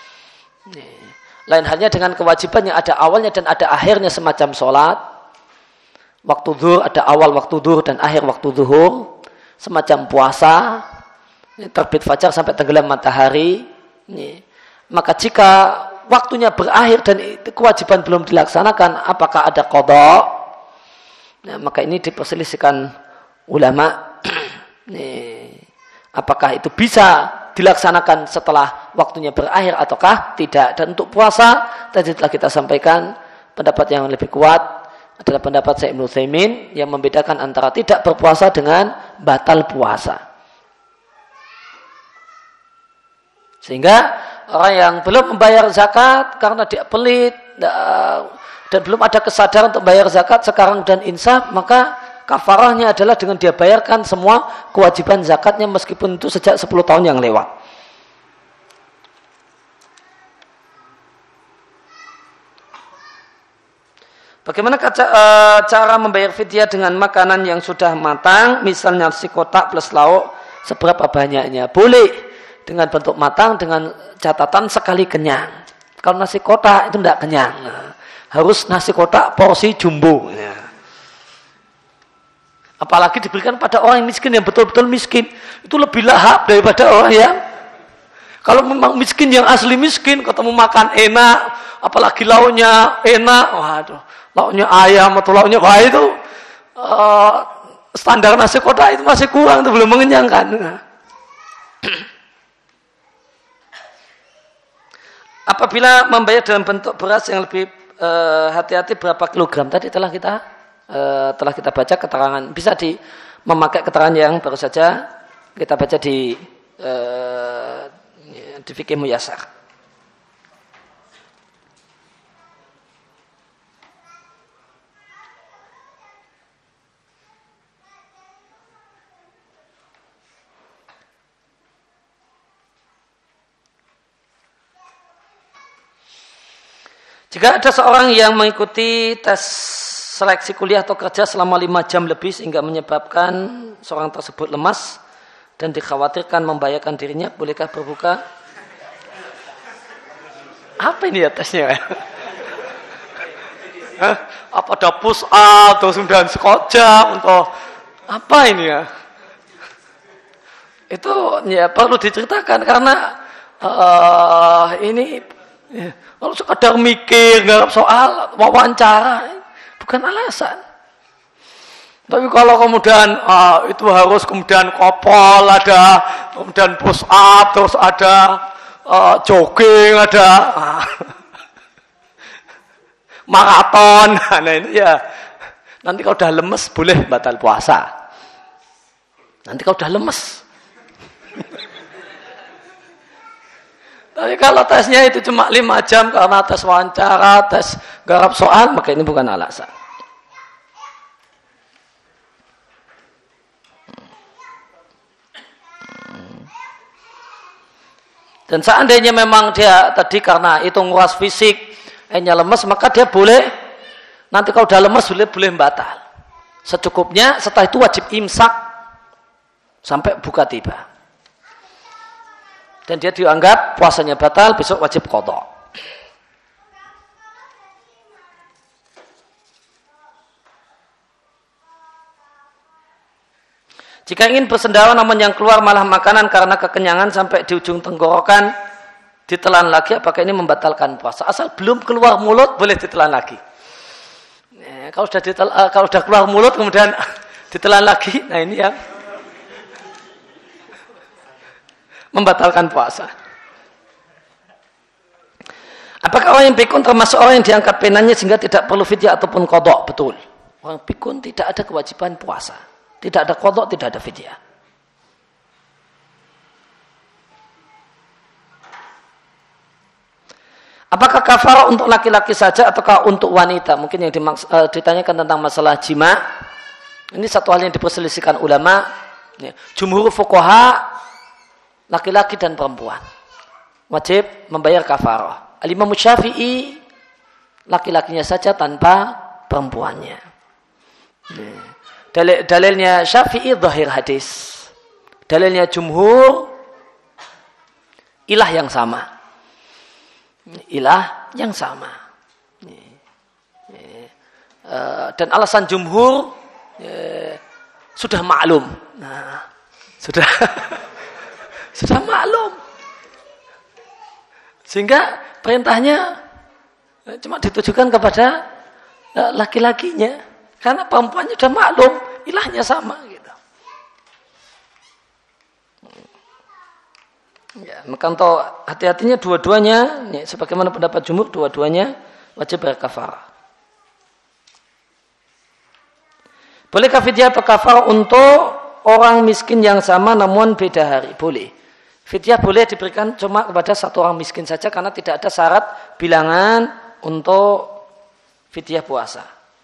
Lain halnya dengan kewajiban yang ada awalnya dan ada akhirnya semacam sholat. Waktu zuhur ada awal waktu zuhur dan akhir waktu zuhur. Semacam puasa, terbit fajar sampai tenggelam matahari. Maka jika waktunya berakhir dan kewajiban belum dilaksanakan, apakah ada qadha? Nah, maka ini diperselisihkan ulama. Nih, apakah itu bisa dilaksanakan setelah waktunya berakhir ataukah tidak? Dan untuk puasa tadi telah kita sampaikan, pendapat yang lebih kuat adalah pendapat Syekh Ibnu Utsaimin yang membedakan antara tidak berpuasa dengan batal puasa. Sehingga orang yang belum membayar zakat karena dia pelit dan belum ada kesadaran untuk bayar zakat sekarang dan insaf, maka kafarahnya adalah dengan dia bayarkan semua kewajiban zakatnya meskipun itu sejak sepuluh tahun yang lewat. Bagaimana cara membayar fidyah dengan makanan yang sudah matang, misalnya nasi kotak plus lauk, seberapa banyaknya? Boleh dengan bentuk matang dengan catatan sekali kenyang. Kalau nasi kotak itu tidak kenyang. Harus nasi kotak porsi jumbo. Ya. Apalagi diberikan pada orang yang miskin, yang betul-betul miskin. Itu lebih lahap daripada orang yang, kalau memang miskin yang asli miskin, ketemu makan enak, apalagi lauknya enak, waduh, lauknya ayam atau lauknya, wah itu uh, standar nasi kotak itu masih kurang, itu belum mengenyangkan. Nah. Apabila membayar dalam bentuk beras yang lebih uh, hati-hati berapa kilogram tadi telah kita uh, telah kita baca keterangan, bisa di memakai keterangan yang baru saja kita baca di uh, di fikih muyasar. Jika ada seorang yang mengikuti tes seleksi kuliah atau kerja selama lima jam lebih sehingga menyebabkan seorang tersebut lemas dan dikhawatirkan membahayakan dirinya, bolehkah berbuka? Apa ini ya tesnya? Hah? Apa ada push up atau sembilan sekojam untuk apa ini ya? Itu ya perlu diceritakan karena uh, ini ya, kalau sekadar mikir nggak soal wawancara bukan alasan. Tapi kalau kemudian uh, itu harus kemudian kopol ada, kemudian push up, terus ada uh, jogging, ada uh, maraton, nah ini ya nanti kalau udah lemes boleh batal puasa. Nanti kalau udah lemes. Tapi kalau tesnya itu cuma lima jam karena tes wawancara, tes garap soal, maka ini bukan alasan. Dan seandainya memang dia tadi karena itu nguras fisik, hanya lemes, maka dia boleh, nanti kalau udah lemes boleh, boleh batal. Secukupnya, setelah itu wajib imsak sampai buka tiba. Dan dia dianggap puasanya batal, besok wajib qadha. Jika ingin bersendawa namun yang keluar malah makanan karena kekenyangan sampai di ujung tenggorokan, ditelan lagi, apakah ini membatalkan puasa? Asal belum keluar mulut boleh ditelan lagi. Ya, kalau sudah ditel, kalau sudah keluar mulut kemudian ditelan lagi, nah ini yang membatalkan puasa. Apakah orang yang pikun termasuk orang yang diangkat penanya sehingga tidak perlu fidyah ataupun qadha? Betul. Orang pikun tidak ada kewajiban puasa. Tidak ada qadha, tidak ada fidyah. Apakah kafarah untuk laki-laki saja ataukah untuk wanita? Mungkin yang dimaks- uh, ditanyakan tentang masalah jima. Ini satu hal yang diperselisihkan ulama. Ya. Jumhur fuqaha laki-laki dan perempuan wajib membayar kafarah. Al-Imam Syafi'i laki-lakinya saja tanpa perempuannya. Dalil, dalilnya Syafi'i zahir hadis. Dalilnya jumhur ilah yang sama. Ilah yang sama. Dan alasan jumhur sudah maklum. Nah, sudah Sudah maklum. Sehingga perintahnya cuma ditujukan kepada laki-lakinya. Karena perempuannya sudah maklum, ilahnya sama. Gitu. Ya, maka untuk hati-hatinya dua-duanya, ya, sebagaimana pendapat jumhur, dua-duanya wajib berkafarah. Bolehkah fidyah atau kafarah untuk orang miskin yang sama namun beda hari? Boleh. Fidyah boleh diberikan cuma kepada satu orang miskin saja karena tidak ada syarat bilangan untuk fidyah puasa.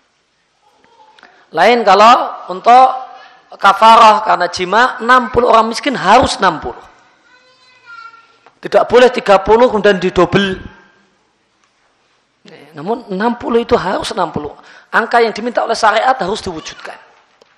Lain kalau untuk kafarah karena jima, enam puluh orang miskin harus enam puluh. Tidak boleh tiga puluh kemudian didobel. Namun enam puluh itu harus enam puluh. Angka yang diminta oleh syariat harus diwujudkan.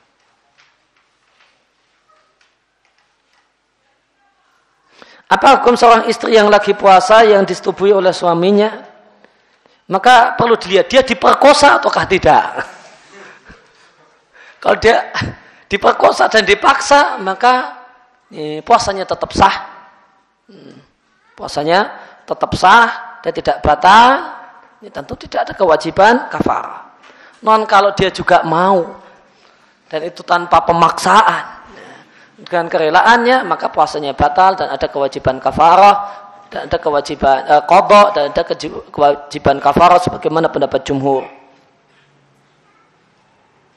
Apa hukum seorang istri yang lagi puasa yang disetubui oleh suaminya? Maka perlu dilihat dia diperkosa ataukah tidak. Kalau dia diperkosa dan dipaksa, maka eh, puasanya tetap sah. Hmm, puasanya tetap sah, dia tidak batal. Ini tentu tidak ada kewajiban kafarah. Non kalau dia juga mau dan itu tanpa pemaksaan. Dengan kerelaannya maka puasanya batal dan ada kewajiban kafarah dan ada kewajiban eh, qadha dan ada kewajiban kafarah sebagaimana pendapat jumhur.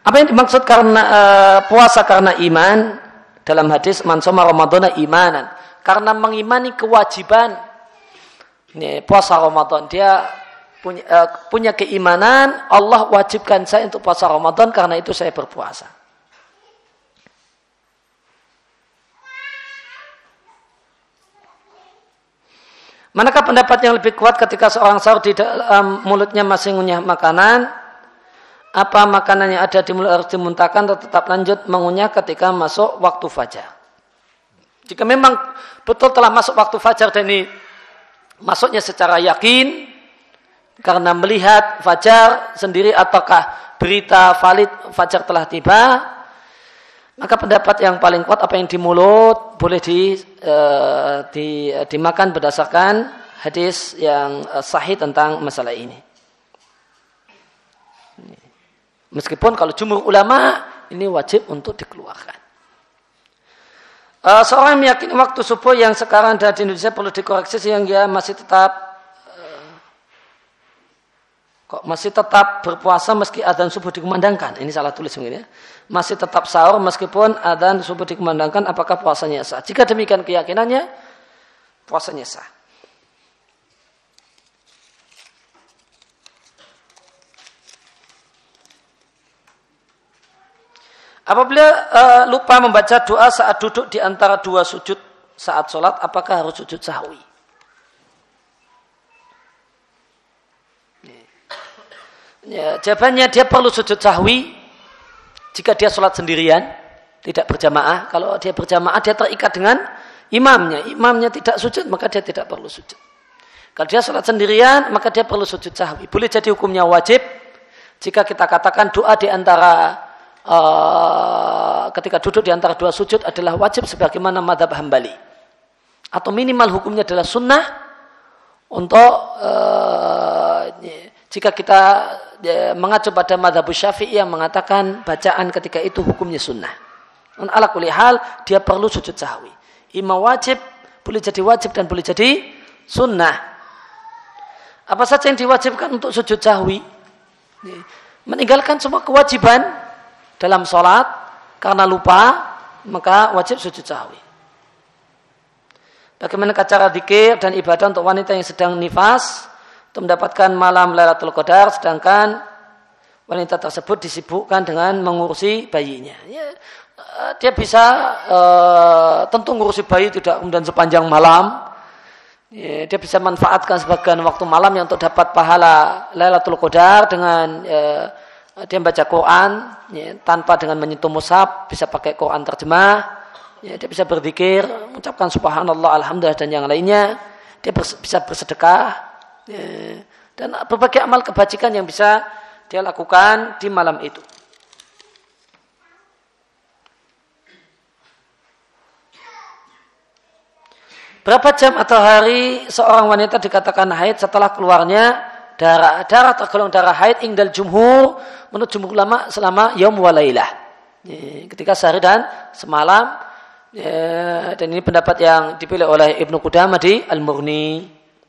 Apa yang dimaksud karena uh, puasa karena iman dalam hadis man shoma ramadhana imanan, karena mengimani kewajiban ini puasa Ramadan, dia punya uh, punya keimanan Allah wajibkan saya untuk puasa Ramadan, karena itu saya berpuasa. Manakah pendapat yang lebih kuat ketika seorang sahur di dalam mulutnya masih ngunyah makanan? Apa makanan yang ada di mulut harus dimuntahkan atau tetap lanjut mengunyah ketika masuk waktu fajar? Jika memang betul telah masuk waktu fajar dan ini masuknya secara yakin karena melihat fajar sendiri ataukah berita valid fajar telah tiba, maka pendapat yang paling kuat apa yang di mulut boleh di, uh, di, uh, dimakan berdasarkan hadis yang uh, sahih tentang masalah ini. Meskipun kalau jumhur ulama ini wajib untuk dikeluarkan. Uh, seorang meyakini waktu subuh yang sekarang ada di Indonesia perlu dikoreksi sehingga masih tetap uh, kok masih tetap berpuasa meski adzan subuh dikumandangkan. Ini salah tulis mungkin ya. Masih tetap sahur meskipun adzan subuh dikumandangkan, apakah puasanya sah? Jika demikian keyakinannya, puasanya sah. Apabila uh, lupa membaca doa saat duduk di antara dua sujud saat sholat, apakah harus sujud sahwi? Ya, jawabannya dia perlu sujud sahwi jika dia sholat sendirian, tidak berjamaah. Kalau dia berjamaah, dia terikat dengan imamnya. Imamnya tidak sujud, maka dia tidak perlu sujud. Kalau dia sholat sendirian, maka dia perlu sujud sahwi. Boleh jadi hukumnya wajib jika kita katakan doa di antara Uh, ketika duduk di antara dua sujud adalah wajib sebagaimana mazhab Hambali, atau minimal hukumnya adalah sunnah untuk uh, jika kita uh, mengacu pada mazhab Syafi'i yang mengatakan bacaan ketika itu hukumnya sunnah. Ala kulli hal dia perlu sujud sahwi. Ima wajib boleh jadi wajib dan boleh jadi sunnah. Apa saja yang diwajibkan untuk sujud sahwi? Meninggalkan semua kewajiban dalam sholat karena lupa, maka wajib sujud sahwi. Bagaimana cara zikir dan ibadah untuk wanita yang sedang nifas untuk mendapatkan malam Lailatul Qadar, sedangkan wanita tersebut disibukkan dengan mengurusi bayinya. Ya, dia bisa uh, tentu mengurusi bayi tidak kemudian sepanjang malam. Ya, dia bisa manfaatkan sebagian waktu malamnya untuk dapat pahala Lailatul Qadar dengan uh, dia membaca Quran ya, tanpa dengan menyentuh mushaf, bisa pakai Quran terjemah ya, dia bisa berzikir, mengucapkan subhanallah, alhamdulillah dan yang lainnya. Dia bers- bisa bersedekah ya, dan berbagai amal kebajikan yang bisa dia lakukan di malam itu. Berapa jam atau hari seorang wanita dikatakan haid setelah keluarnya darah? Darah tergolong darah haid indal jumhur, menurut jumhur ulama selama yaum wa lailah, ketika sehari dan semalam. Ya, dan ini pendapat yang dipilih oleh Ibnu Qudamah di Al-Mughni.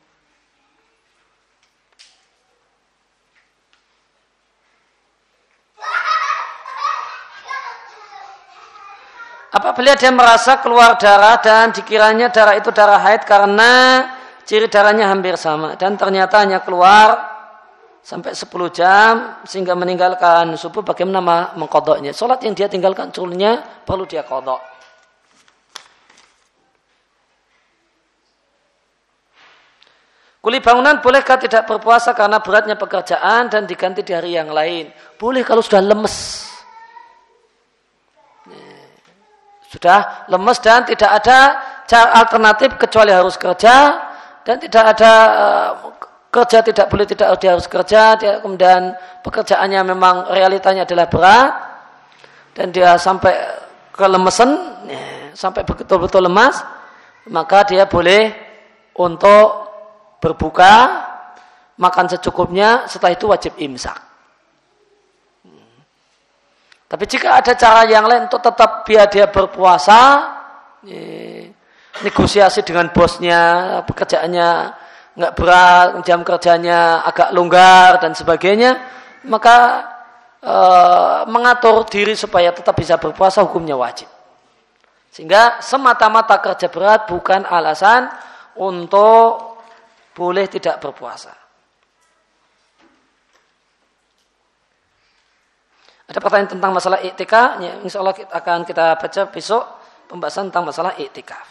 Apabila dia merasa keluar darah dan dikiranya darah itu darah haid karena ciri darahnya hampir sama dan ternyata hanya keluar sampai sepuluh jam sehingga meninggalkan subuh, bagaimana mengqadha'nya? Salat yang dia tinggalkan culnya perlu dia qadha'. Kuli bangunan bolehkah tidak berpuasa karena beratnya pekerjaan dan diganti di hari yang lain? Boleh kalau sudah lemes. Sudah lemes dan tidak ada cara alternatif kecuali harus kerja, dan tidak ada uh, kerja tidak boleh tidak dia harus kerja, dia kemudian pekerjaannya memang realitanya adalah berat dan dia sampai kelemesan ya, sampai betul-betul lemas, maka dia boleh untuk berbuka, makan secukupnya, setelah itu wajib imsak. Tapi jika ada cara yang lain untuk tetap biar dia berpuasa, ya, negosiasi dengan bosnya, pekerjaannya nggak berat, jam kerjanya agak longgar dan sebagainya, maka e, mengatur diri supaya tetap bisa berpuasa, hukumnya wajib. Sehingga semata-mata kerja berat bukan alasan untuk boleh tidak berpuasa. Ada pertanyaan tentang masalah i'tikaf, ya, insya Allah kita akan kita baca besok pembahasan tentang masalah i'tikaf.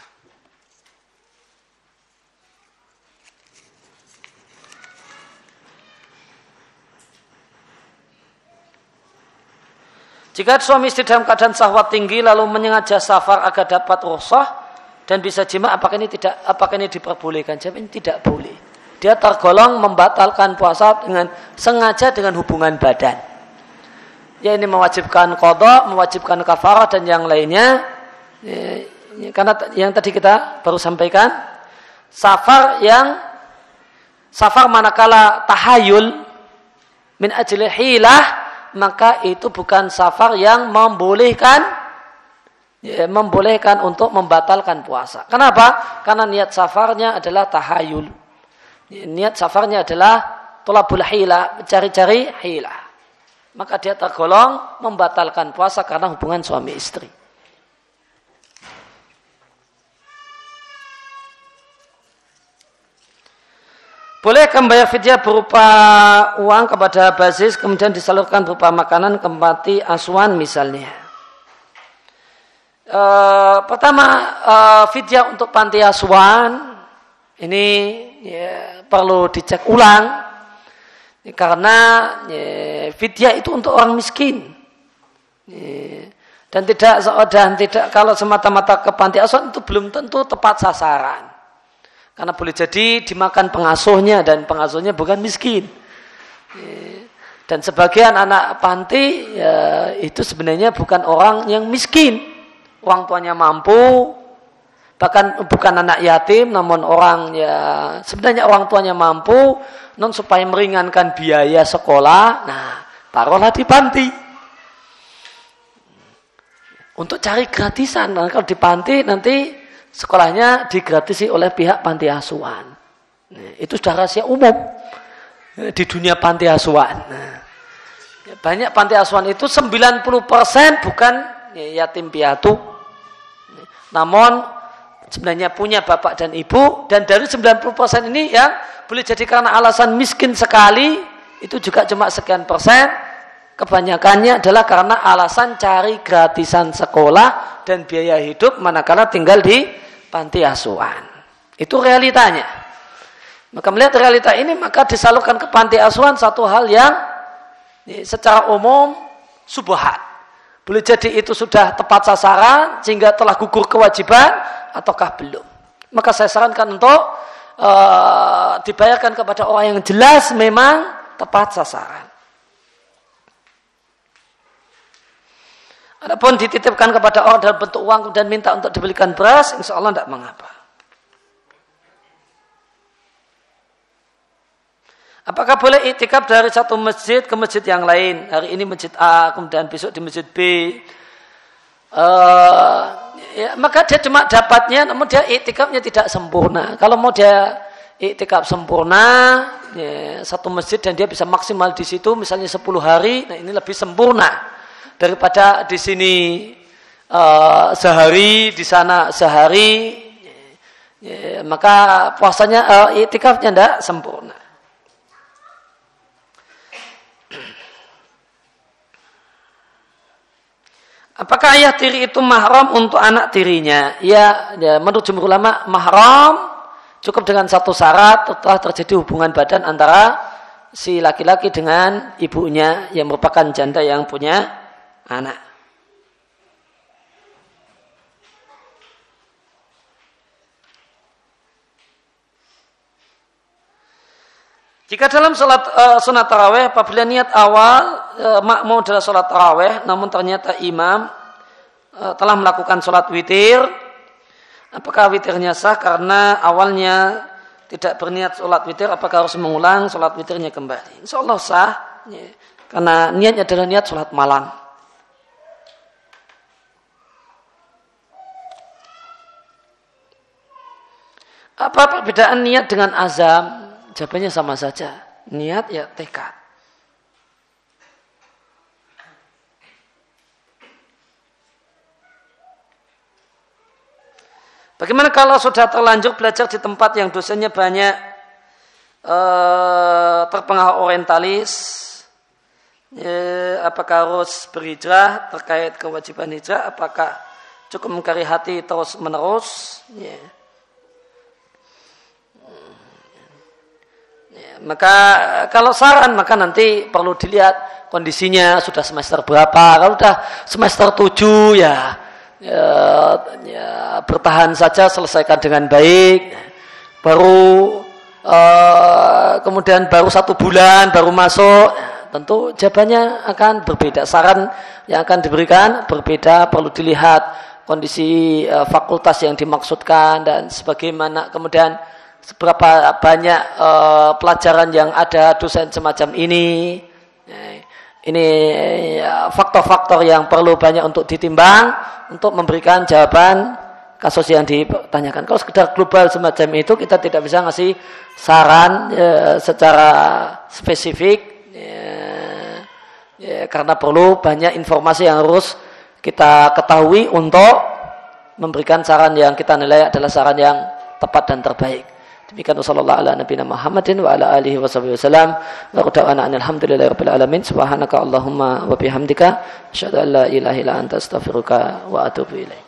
Jika suami istri dalam keadaan syahwat tinggi lalu menyengaja safar agar dapat rukhsah dan bisa jima, apakah ini tidak apakah ini diperbolehkan? Jawab, ini tidak boleh. Dia tergolong membatalkan puasa dengan sengaja dengan hubungan badan. Ya, ini mewajibkan qadha, mewajibkan kafarah dan yang lainnya. Ya, ya, karena yang tadi kita baru sampaikan, safar yang safar manakala tahayul min ajli hilah, maka itu bukan safar yang membolehkan ya, membolehkan untuk membatalkan puasa. Kenapa? Karena niat safarnya adalah tahayul. Ya, niat safarnya adalah thalabul hilah, mencari-cari hilah. Maka dia tergolong membatalkan puasa karena hubungan suami istri. Boleh membayar fidyah berupa uang kepada basis kemudian disalurkan berupa makanan ke panti asuhan misalnya. E, pertama e, fidyah untuk panti asuhan ini ya, perlu dicek ulang ya, karena ya, fidyah itu untuk orang miskin ya, dan tidak dan tidak kalau semata-mata ke panti asuhan itu belum tentu tepat sasaran. Karena boleh jadi dimakan pengasuhnya dan pengasuhnya bukan miskin. Dan sebagian anak panti ya, itu sebenarnya bukan orang yang miskin. Orang tuanya mampu, bahkan bukan anak yatim, namun orang ya sebenarnya orang tuanya mampu, non supaya meringankan biaya sekolah. Nah, taruhlah di panti. Untuk cari gratisan. Nah, kalau di panti nanti sekolahnya digratisi oleh pihak panti asuhan. Nah, itu sudah rahasia umum di dunia panti asuhan. Nah, banyak panti asuhan itu sembilan puluh persen bukan yatim piatu. Namun sebenarnya punya bapak dan ibu, dan dari sembilan puluh persen ini ya boleh jadi karena alasan miskin sekali, itu juga cuma sekian persen. Kebanyakannya adalah karena alasan cari gratisan sekolah dan biaya hidup manakala tinggal di panti asuhan. Itu realitanya. Maka melihat realita ini, maka disalurkan ke panti asuhan satu hal yang secara umum subhat. Boleh jadi itu sudah tepat sasaran sehingga telah gugur kewajiban ataukah belum. Maka saya sarankan untuk uh, dibayarkan kepada orang yang jelas memang tepat sasaran. Adapun dititipkan kepada orang dalam bentuk uang dan minta untuk dibelikan beras, insya Allah tidak mengapa. Apakah boleh iktikaf dari satu masjid ke masjid yang lain? Hari ini masjid A, kemudian besok di masjid B. Uh, ya, maka dia cuma dapatnya, namun dia iktikafnya tidak sempurna. Kalau mau dia iktikaf sempurna, ya, satu masjid dan dia bisa maksimal di situ, misalnya sepuluh hari, nah ini lebih sempurna daripada di sini uh, sehari, di sana sehari. Ya, maka puasanya uh, iktikafnya tidak sempurna. Apakah ayah tiri itu mahram untuk anak tirinya? Ya, ya menurut jumhur ulama mahram cukup dengan satu syarat, telah terjadi hubungan badan antara si laki-laki dengan ibunya yang merupakan janda yang punya anak. Jika dalam sholat uh, sunat taraweh, apabila niat awal uh, makmum adalah sholat taraweh, namun ternyata imam uh, telah melakukan sholat witir, apakah witirnya sah karena awalnya tidak berniat sholat witir? Apakah harus mengulang sholat witirnya kembali? Insya Allah sah, ya, karena niatnya adalah niat sholat malam. Apa perbedaan niat dengan azam? Jawabannya sama saja. Niat ya tekad. Bagaimana kalau sudah terlanjur belajar di tempat yang dosennya banyak uh, terpengaruh orientalis? Ya, apakah harus berhijrah? Terkait kewajiban hijrah, apakah cukup mengkari hati terus menerus? Ya. Ya, maka kalau saran maka nanti perlu dilihat kondisinya sudah semester berapa. Kalau sudah semester tujuh ya, ya, ya bertahan saja, selesaikan dengan baik. Baru uh, kemudian baru satu bulan baru masuk, tentu jawabannya akan berbeda. Saran yang akan diberikan berbeda. Perlu dilihat kondisi uh, fakultas yang dimaksudkan dan sebagaimana kemudian seberapa banyak uh, pelajaran yang ada dosen semacam ini. Ini ya, faktor-faktor yang perlu banyak untuk ditimbang untuk memberikan jawaban kasus yang ditanyakan. Kalau sekedar global semacam itu kita tidak bisa ngasih saran ya, secara spesifik ya, ya, karena perlu banyak informasi yang harus kita ketahui untuk memberikan saran yang kita nilai adalah saran yang tepat dan terbaik. Demikian sallallahu ala nabiyina Muhammadin wa ala alihi washabihi wasallam. Wa qada'ana alhamdulillahirabbil alamin. Subhanaka Allahumma wa bihamdika asyhadu an la ilaha illa anta astaghfiruka wa atubu ilaik.